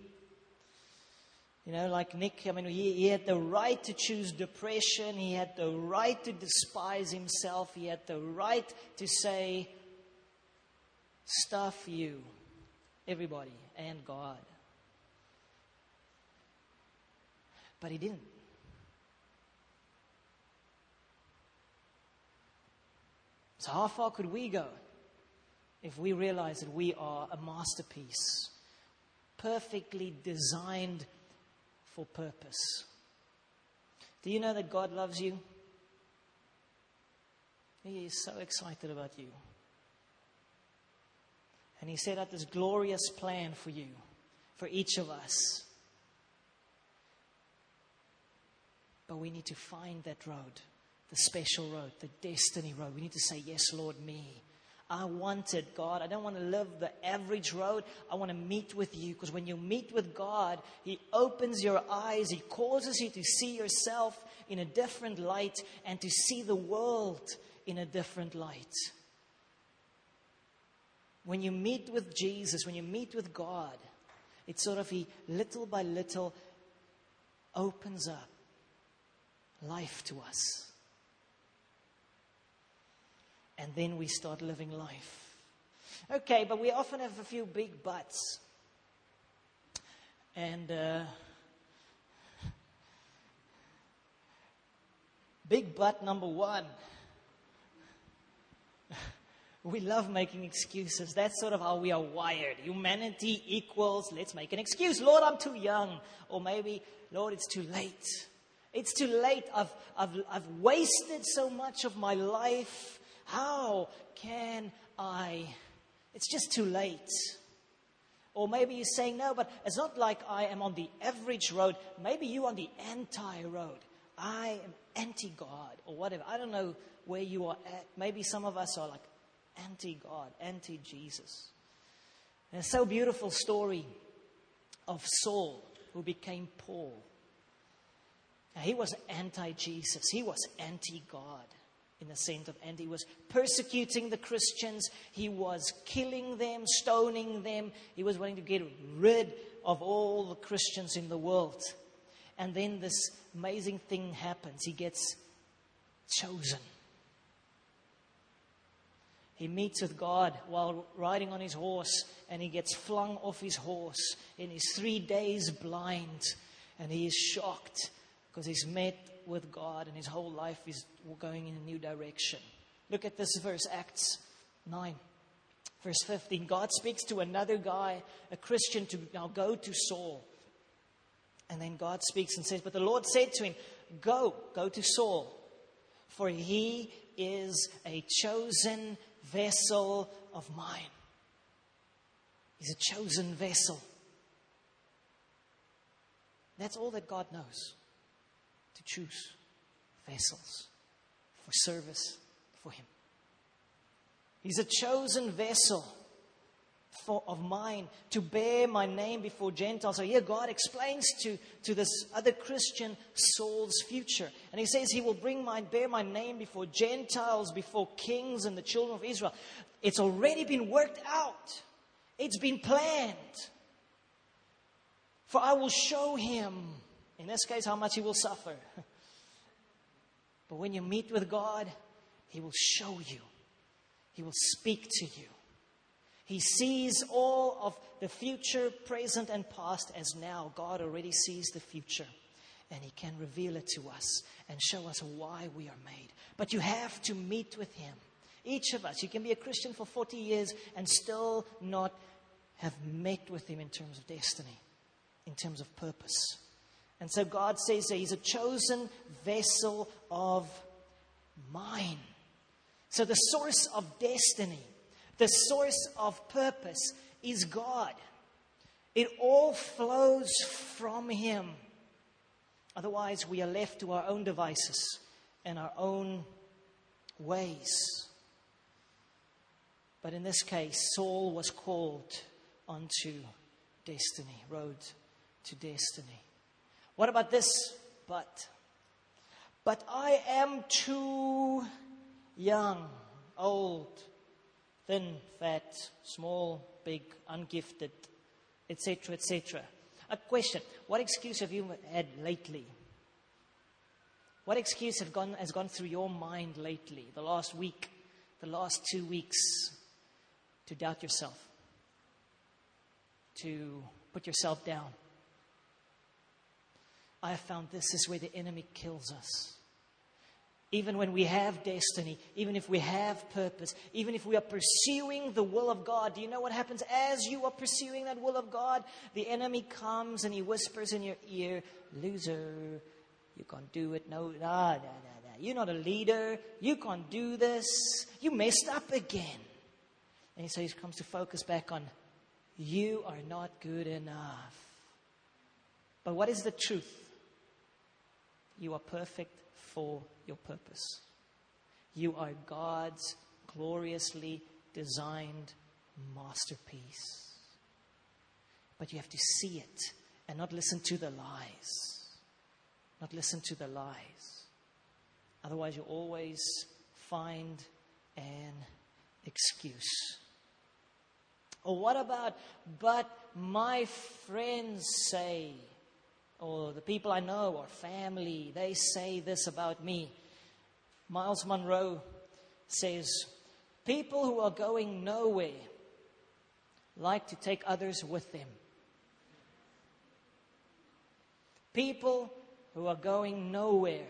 like Nick, he had the right to choose depression. He had the right to despise himself. He had the right to say, stuff you, everybody, and God. But he didn't. So how far could we go if we realize that we are a masterpiece, perfectly designed for purpose? Do you know that God loves you? He is so excited about you. And He set out this glorious plan for you, for each of us. But we need to find that road, the special road, the destiny road. We need to say, yes, Lord, me. I want it, God. I don't want to live the average road. I want to meet with you. Because when you meet with God, He opens your eyes. He causes you to see yourself in a different light and to see the world in a different light. When you meet with Jesus, when you meet with God, it's sort of He, little by little, opens up life to us. And then we start living life. Okay, but we often have a few big buts. And big butt number one. We love making excuses. That's sort of how we are wired. Humanity equals, let's make an excuse. Lord, I'm too young. Or maybe, Lord, it's too late. It's too late. I've wasted so much of my life. How can I? It's just too late. Or maybe you're saying, no, but it's not like I am on the average road. Maybe you're on the anti-road. I am anti-God or whatever. I don't know where you are at. Maybe some of us are like anti-God, anti-Jesus. There's a so beautiful story of Saul who became Paul. Now, he was anti-Jesus. He was anti-God. In the sense of, and he was persecuting the Christians. He was killing them, stoning them. He was wanting to get rid of all the Christians in the world. And then this amazing thing happens. He gets chosen. He meets with God while riding on his horse, and he gets flung off his horse, and he's 3 days blind, and he is shocked because he's met with God, and his whole life is going in a new direction. Look at this verse, Acts 9, verse 15. God speaks to another guy, a Christian, to now go to Saul. And then God speaks and says, but the Lord said to him, go to Saul, for he is a chosen vessel of mine. He's a chosen vessel. That's all that God knows. To choose vessels for service for Him. He's a chosen vessel of mine to bear my name before Gentiles. So here God explains to this other Christian Saul's future. And he says he will bear my name before Gentiles, before kings and the children of Israel. It's already been worked out. It's been planned. For I will show him, in this case, how much he will suffer. But when you meet with God, He will show you. He will speak to you. He sees all of the future, present, and past as now. God already sees the future. And He can reveal it to us and show us why we are made. But you have to meet with Him. Each of us, you can be a Christian for 40 years and still not have met with Him in terms of destiny, in terms of purpose. And so God says that He's a chosen vessel of mine. So the source of destiny, the source of purpose is God. It all flows from Him. Otherwise, we are left to our own devices and our own ways. But in this case, Saul was called onto destiny, road to destiny. What about this? But I am too young, old, thin, fat, small, big, ungifted, etc., etc. A question: what excuse have you had lately? What excuse has gone through your mind lately, the last week, the last 2 weeks, to doubt yourself, to put yourself down? I have found this is where the enemy kills us. Even when we have destiny, even if we have purpose, even if we are pursuing the will of God, do you know what happens as you are pursuing that will of God? The enemy comes and he whispers in your ear, loser, you can't do it. No. You're not a leader. You can't do this. You messed up again. And so he comes to focus back on, you are not good enough. But what is the truth? You are perfect for your purpose. You are God's gloriously designed masterpiece. But you have to see it and not listen to the lies. Not listen to the lies. Otherwise, you always find an excuse. Or what about, but my friends say, or the people I know, or family, they say this about me. Miles Monroe says, people who are going nowhere like to take others with them. People who are going nowhere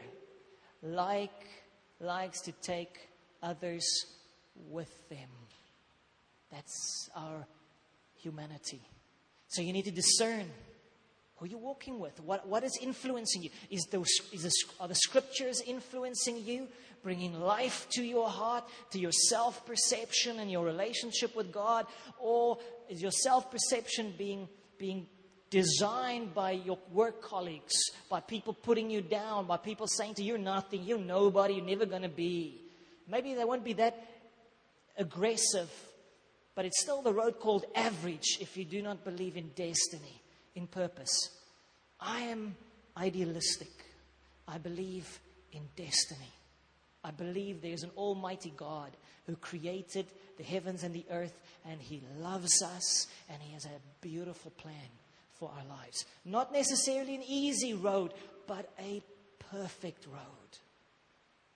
likes to take others with them. That's our humanity. So you need to discern who you're walking with. What is influencing you? Are the scriptures influencing you, bringing life to your heart, to your self-perception and your relationship with God? Or is your self-perception being designed by your work colleagues, by people putting you down, by people saying to you, you're nothing, you're nobody, you're never going to be? Maybe they won't be that aggressive, but it's still the road called average if you do not believe in destiny, in purpose. I am idealistic. I believe in destiny. I believe there's an almighty God who created the heavens and the earth, and He loves us, and He has a beautiful plan for our lives. Not necessarily an easy road, but a perfect road.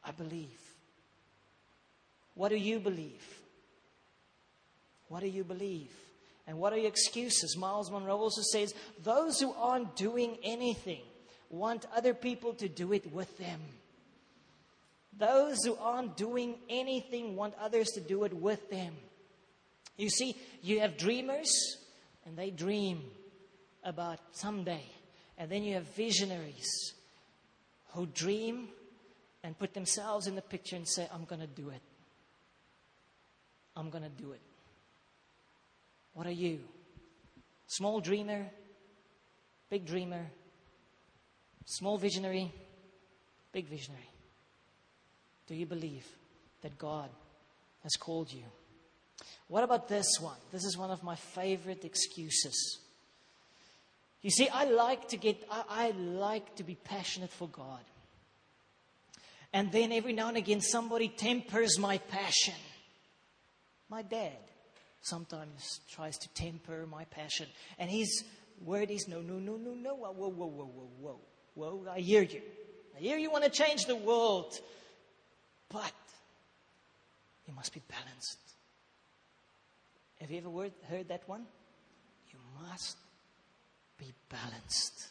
I believe. What do you believe? What do you believe? And what are your excuses? Miles Monroe also says, those who aren't doing anything want other people to do it with them. Those who aren't doing anything want others to do it with them. You see, you have dreamers, and they dream about someday. And then you have visionaries who dream and put themselves in the picture and say, I'm going to do it. I'm going to do it. What are you? Small dreamer? Big dreamer? Small visionary? Big visionary? Do you believe that God has called you? What about this one? This is one of my favorite excuses. You see, I like to be passionate for God. And then every now and again somebody tempers my passion. My dad sometimes tries to temper my passion. And his word is, no. Whoa, I hear you. I hear you want to change the world. But you must be balanced. Have you ever heard that one? You must be balanced.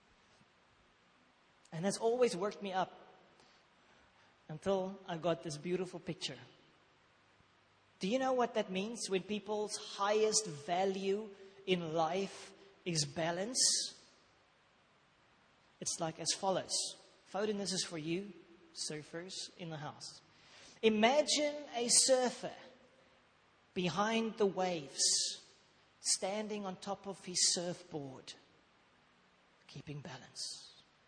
And that's always worked me up until I got this beautiful picture. Do you know what that means when people's highest value in life is balance? It's like as follows. Foden, this is for you, surfers in the house. Imagine a surfer behind the waves, standing on top of his surfboard, keeping balance.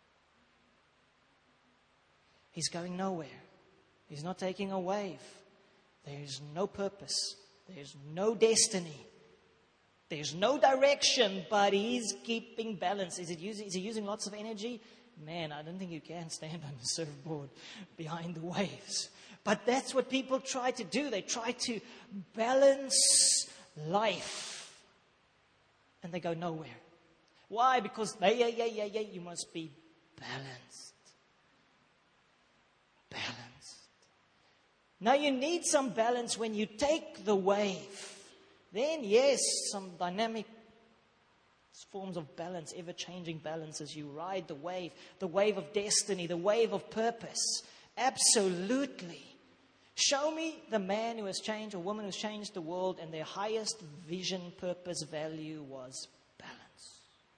He's going nowhere. He's not taking a wave. There's no purpose. There's no destiny. There's no direction, but he's keeping balance. Is he using lots of energy? Man, I don't think you can stand on the surfboard behind the waves. But that's what people try to do. They try to balance life. And they go nowhere. Why? Because you must be balanced. Balanced. Now you need some balance when you take the wave. Then yes, some dynamic forms of balance, ever-changing balance as you ride the wave of destiny, the wave of purpose. Absolutely. Show me the man who has changed or woman who has changed the world and their highest vision, purpose, value was balance.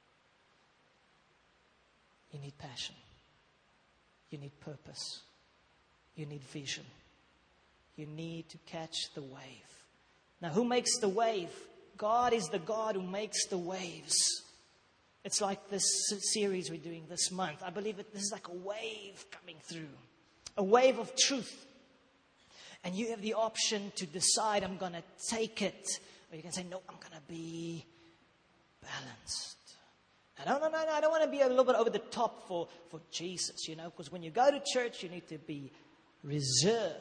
You need passion. You need purpose. You need vision. You need to catch the wave. Now, who makes the wave? God is the God who makes the waves. It's like this series we're doing this month. I believe that this is like a wave coming through. A wave of truth. And you have the option to decide, I'm going to take it. Or you can say, no, I'm going to be balanced. No, I don't want to be a little bit over the top for Jesus, because when you go to church, you need to be reserved.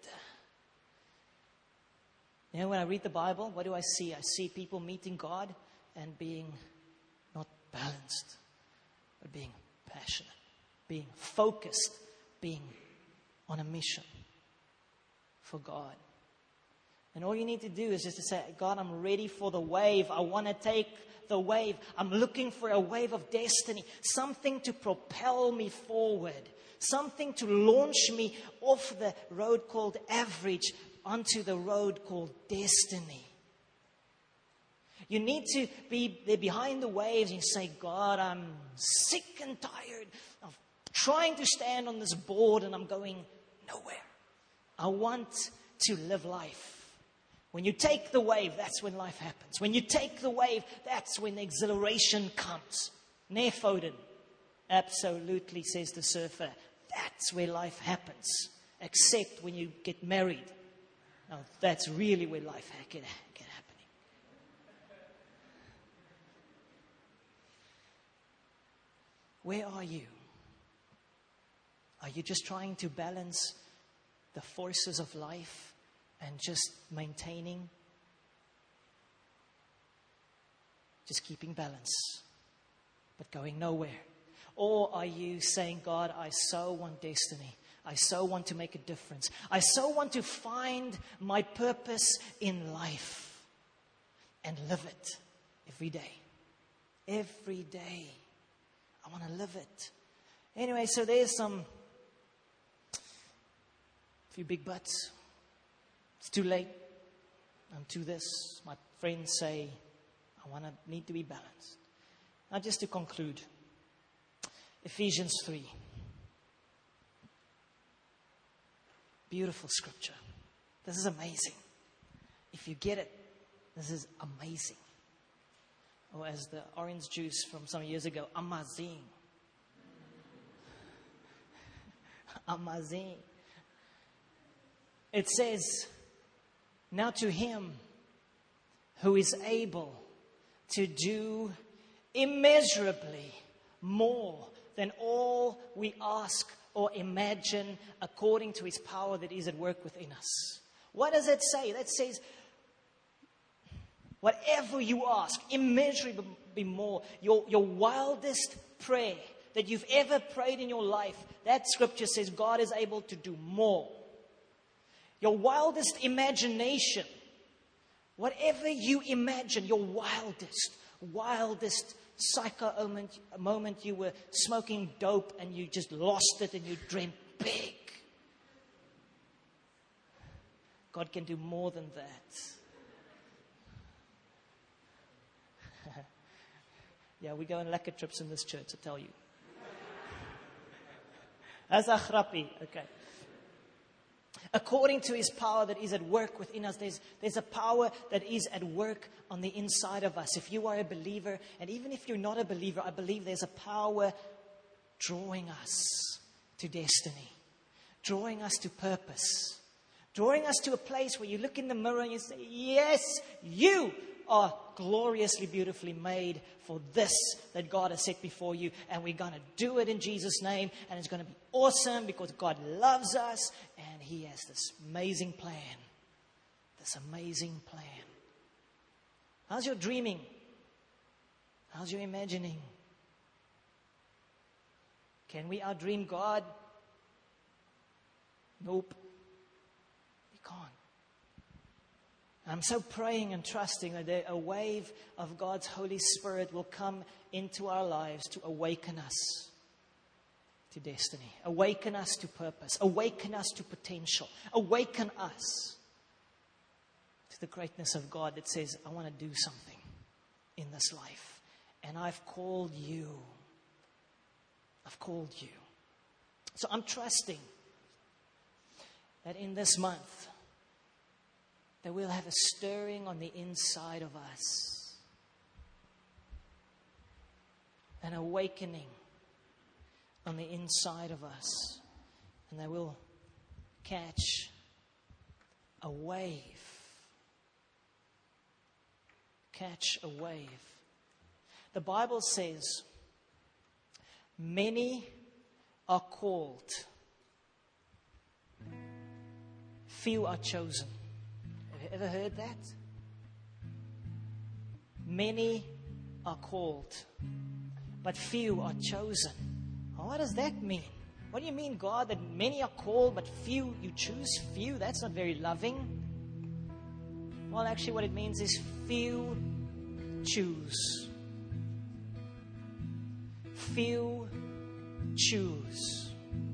When I read the Bible, what do I see? I see people meeting God and being not balanced, but being passionate, being focused, being on a mission for God. And all you need to do is just to say, God, I'm ready for the wave. I want to take the wave. I'm looking for a wave of destiny, something to propel me forward, something to launch me off the road called average onto the road called destiny. You need to be there behind the waves and say, God, I'm sick and tired of trying to stand on this board and I'm going nowhere. I want to live life. When you take the wave, that's when life happens. When you take the wave, that's when the exhilaration comes. Nee, Foden. Absolutely, says the surfer. That's where life happens. Except when you get married. Now, that's really where life get happening. Where are you? Are you just trying to balance the forces of life and just maintaining? Just keeping balance, but going nowhere? Or are you saying, God, I so want destiny. I so want to make a difference. I so want to find my purpose in life and live it every day. Every day. I want to live it. Anyway, so there's few big buts. It's too late. I'm too this. My friends say I need to be balanced. Now, just to conclude, Ephesians 3. Beautiful scripture. This is amazing. If you get it, this is amazing. Or as the orange juice from some years ago, amazing. Amazing. It says, now to him who is able to do immeasurably more than all we ask or imagine, according to his power that is at work within us. What does it say? That says, whatever you ask, immeasurably more, your wildest prayer that you've ever prayed in your life, that scripture says God is able to do more. Your wildest imagination, whatever you imagine, your wildest psycho moment you were smoking dope and you just lost it and you dreamt big. God can do more than that. Yeah, we go on lekker trips in this church, I tell you. As a grappie, okay. According to his power that is at work within us, there's a power that is at work on the inside of us. If you are a believer, and even if you're not a believer, I believe there's a power drawing us to destiny, drawing us to purpose, drawing us to a place where you look in the mirror and you say, yes, you are gloriously, beautifully made for this that God has set before you. And we're going to do it in Jesus' name. And it's going to be awesome because God loves us. And he has this amazing plan. This amazing plan. How's your dreaming? How's your imagining? Can we outdream God? Nope. We can't. I'm so praying and trusting that a wave of God's Holy Spirit will come into our lives to awaken us to destiny, awaken us to purpose, awaken us to potential, awaken us to the greatness of God that says, I want to do something in this life. And I've called you. I've called you. So I'm trusting that in this month, that we'll have a stirring on the inside of us. An awakening on the inside of us. And that we'll catch a wave. Catch a wave. The Bible says, many are called, few are chosen. Have you ever heard that? Many are called, but few are chosen. Well, what does that mean? What do you mean, God, that many are called, but few, you choose few? That's not very loving. Well, actually what it means is few choose. Few choose.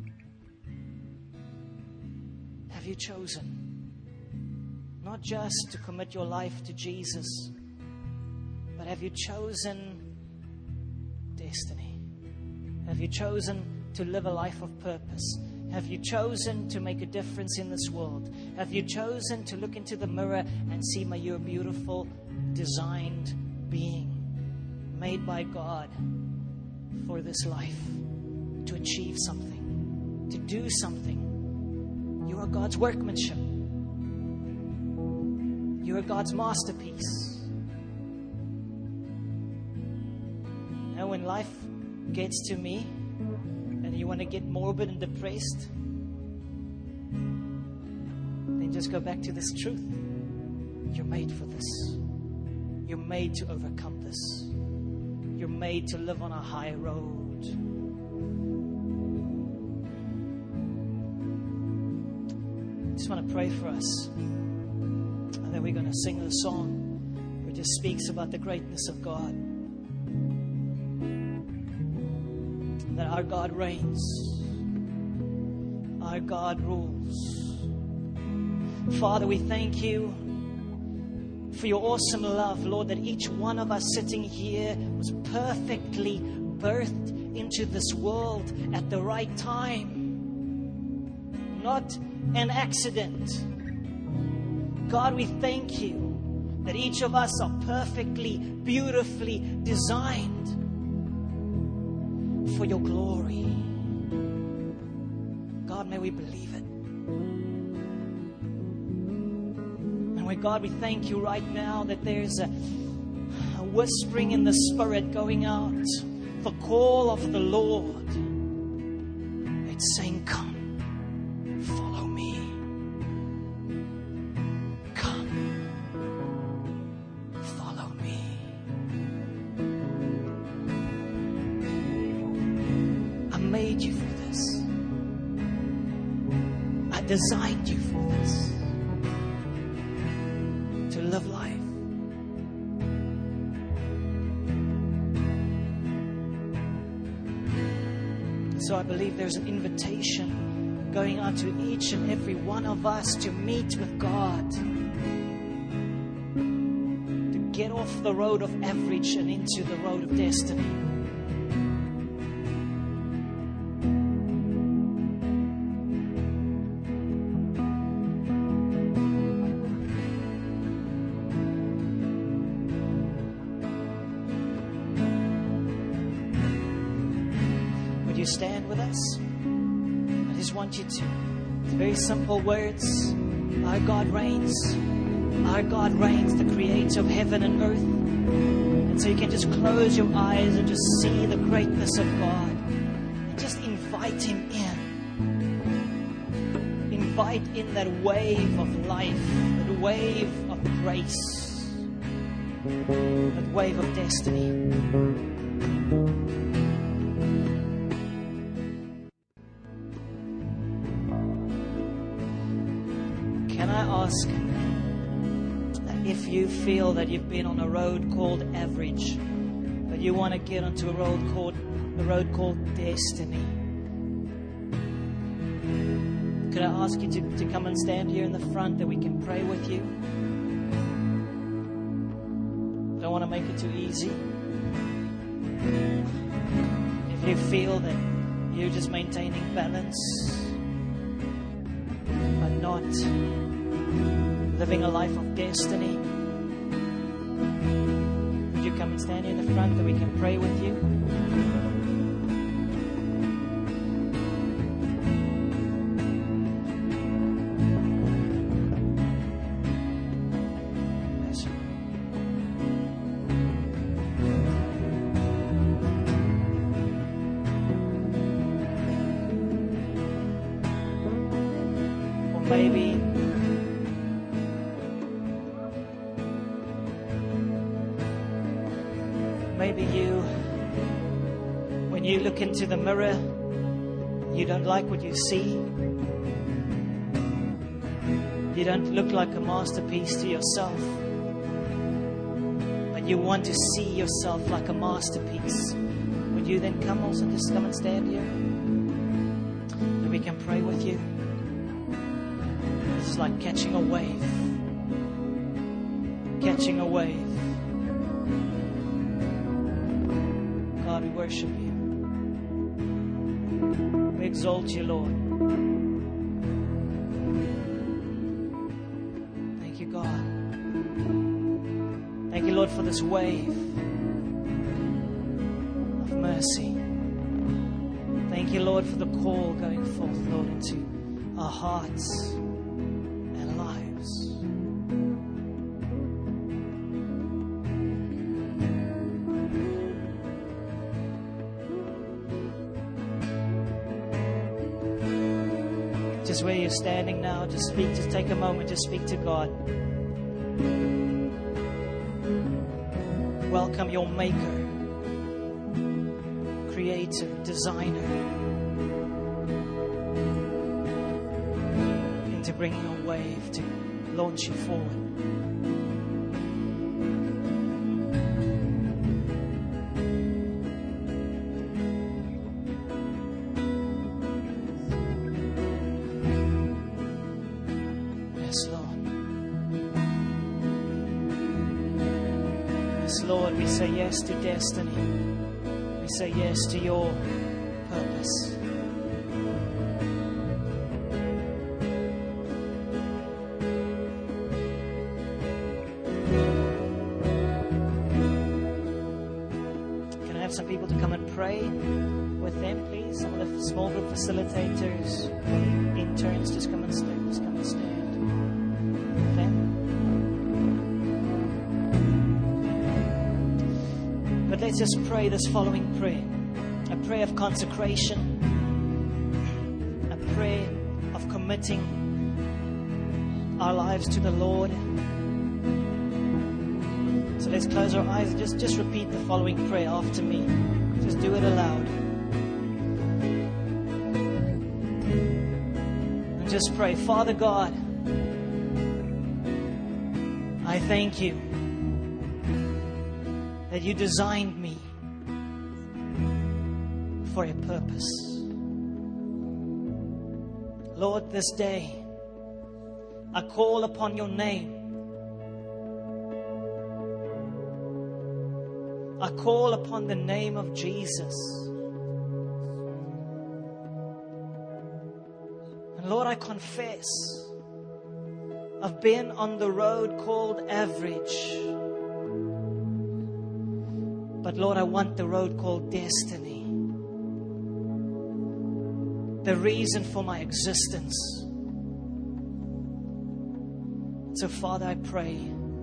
Have you chosen? Not just to commit your life to Jesus, but have you chosen destiny? Have you chosen to live a life of purpose? Have you chosen to make a difference in this world? Have you chosen to look into the mirror and see, you're a beautiful, designed being, made by God for this life, to achieve something, to do something. You are God's workmanship. You are God's masterpiece. Now, when life gets to me and you want to get morbid and depressed, then just go back to this truth. You're made for this. You're made to overcome this. You're made to live on a high road. I just want to pray for us. And then we're going to sing a song which just speaks about the greatness of God. That our God reigns. Our God rules. Father, we thank you for your awesome love, Lord, that each one of us sitting here was perfectly birthed into this world at the right time. Not an accident. God, we thank you that each of us are perfectly, beautifully designed for your glory. God, may we believe it. And God, we thank you right now that there's a whispering in the Spirit going out, the call of the Lord. It's saying, come. Follow me. Come. Follow me. I made you for this. I designed you for this. To live life. So I believe there's an invitation going out to each and every one of us to meet with God, to get off the road of average and into the road of destiny. Would you stand with us? I just want you to. It's very simple words. Our God reigns. Our God reigns, the creator of heaven and earth. And so you can just close your eyes and just see the greatness of God. And just invite Him in. Invite in that wave of life, that wave of grace, that wave of destiny. Can I ask that if you feel that you've been on a road called average, but you want to get onto a road called destiny, could I ask you to come and stand here in the front that we can pray with you? I don't want to make it too easy. If you feel that you're just maintaining balance, but not living a life of destiny, would you come and stand here in the front that we can pray with you? Yes. Or maybe you, when you look into the mirror, you don't like what you see. You don't look like a masterpiece to yourself, but you want to see yourself like a masterpiece. Would you then come and stand here? And we can pray with you. This is like catching a wave. Catching a wave. God, we worship you. We exalt you, Lord. Thank you, God. Thank you, Lord, for this wave of mercy. Thank you, Lord, for the call going forth, Lord, into our hearts and lives. Just where you're standing now, just take a moment, just speak to God. Welcome your Maker, Creator, Designer. willing to bring your wave to launch you forward. Yes, Lord. Yes, Lord, we say yes to destiny. We say yes to your purpose. Can I have some people to come and pray with them, please? Some of the small group facilitators, interns, just come and stand. Just come and stand with them. But let's just pray this following prayer. A prayer of consecration. A prayer of committing our lives to the Lord. So let's close our eyes and just repeat the following prayer after me. Just do it aloud. And just pray, Father God, I thank you that you designed me for a purpose. Lord, this day, I call upon your name. I call upon the name of Jesus. And Lord, I confess I've been on the road called average. But Lord, I want the road called destiny. The reason for my existence. So Father, I pray,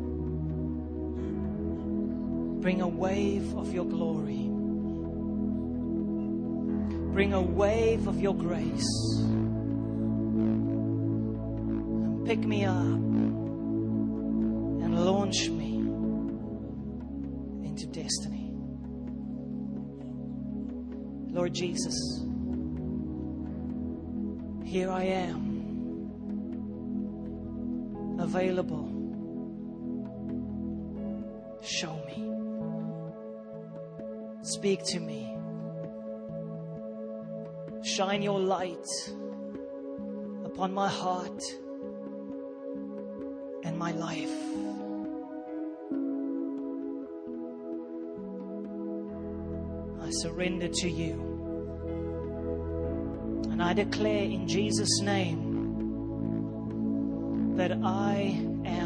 bring a wave of your glory. Bring a wave of your grace. And pick me up and launch me into destiny. Lord Jesus, here I am, available. Show me. Speak to me. Shine your light upon my heart and my life. I surrender to you. And I declare in Jesus' name that I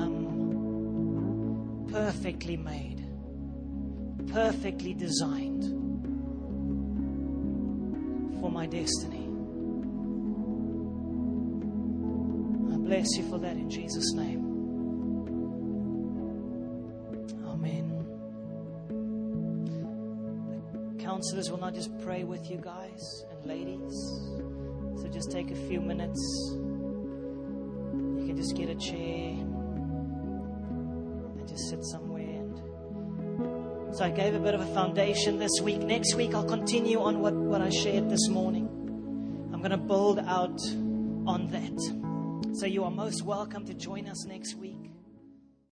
am perfectly made, perfectly designed for my destiny. I bless you for that in Jesus' name. Amen. The counselors will not just pray with you guys and ladies. So just take a few minutes. You can just get a chair and just sit somewhere. So I gave a bit of a foundation this week. Next week I'll continue on what I shared this morning. I'm going to build out on that. So you are most welcome to join us next week.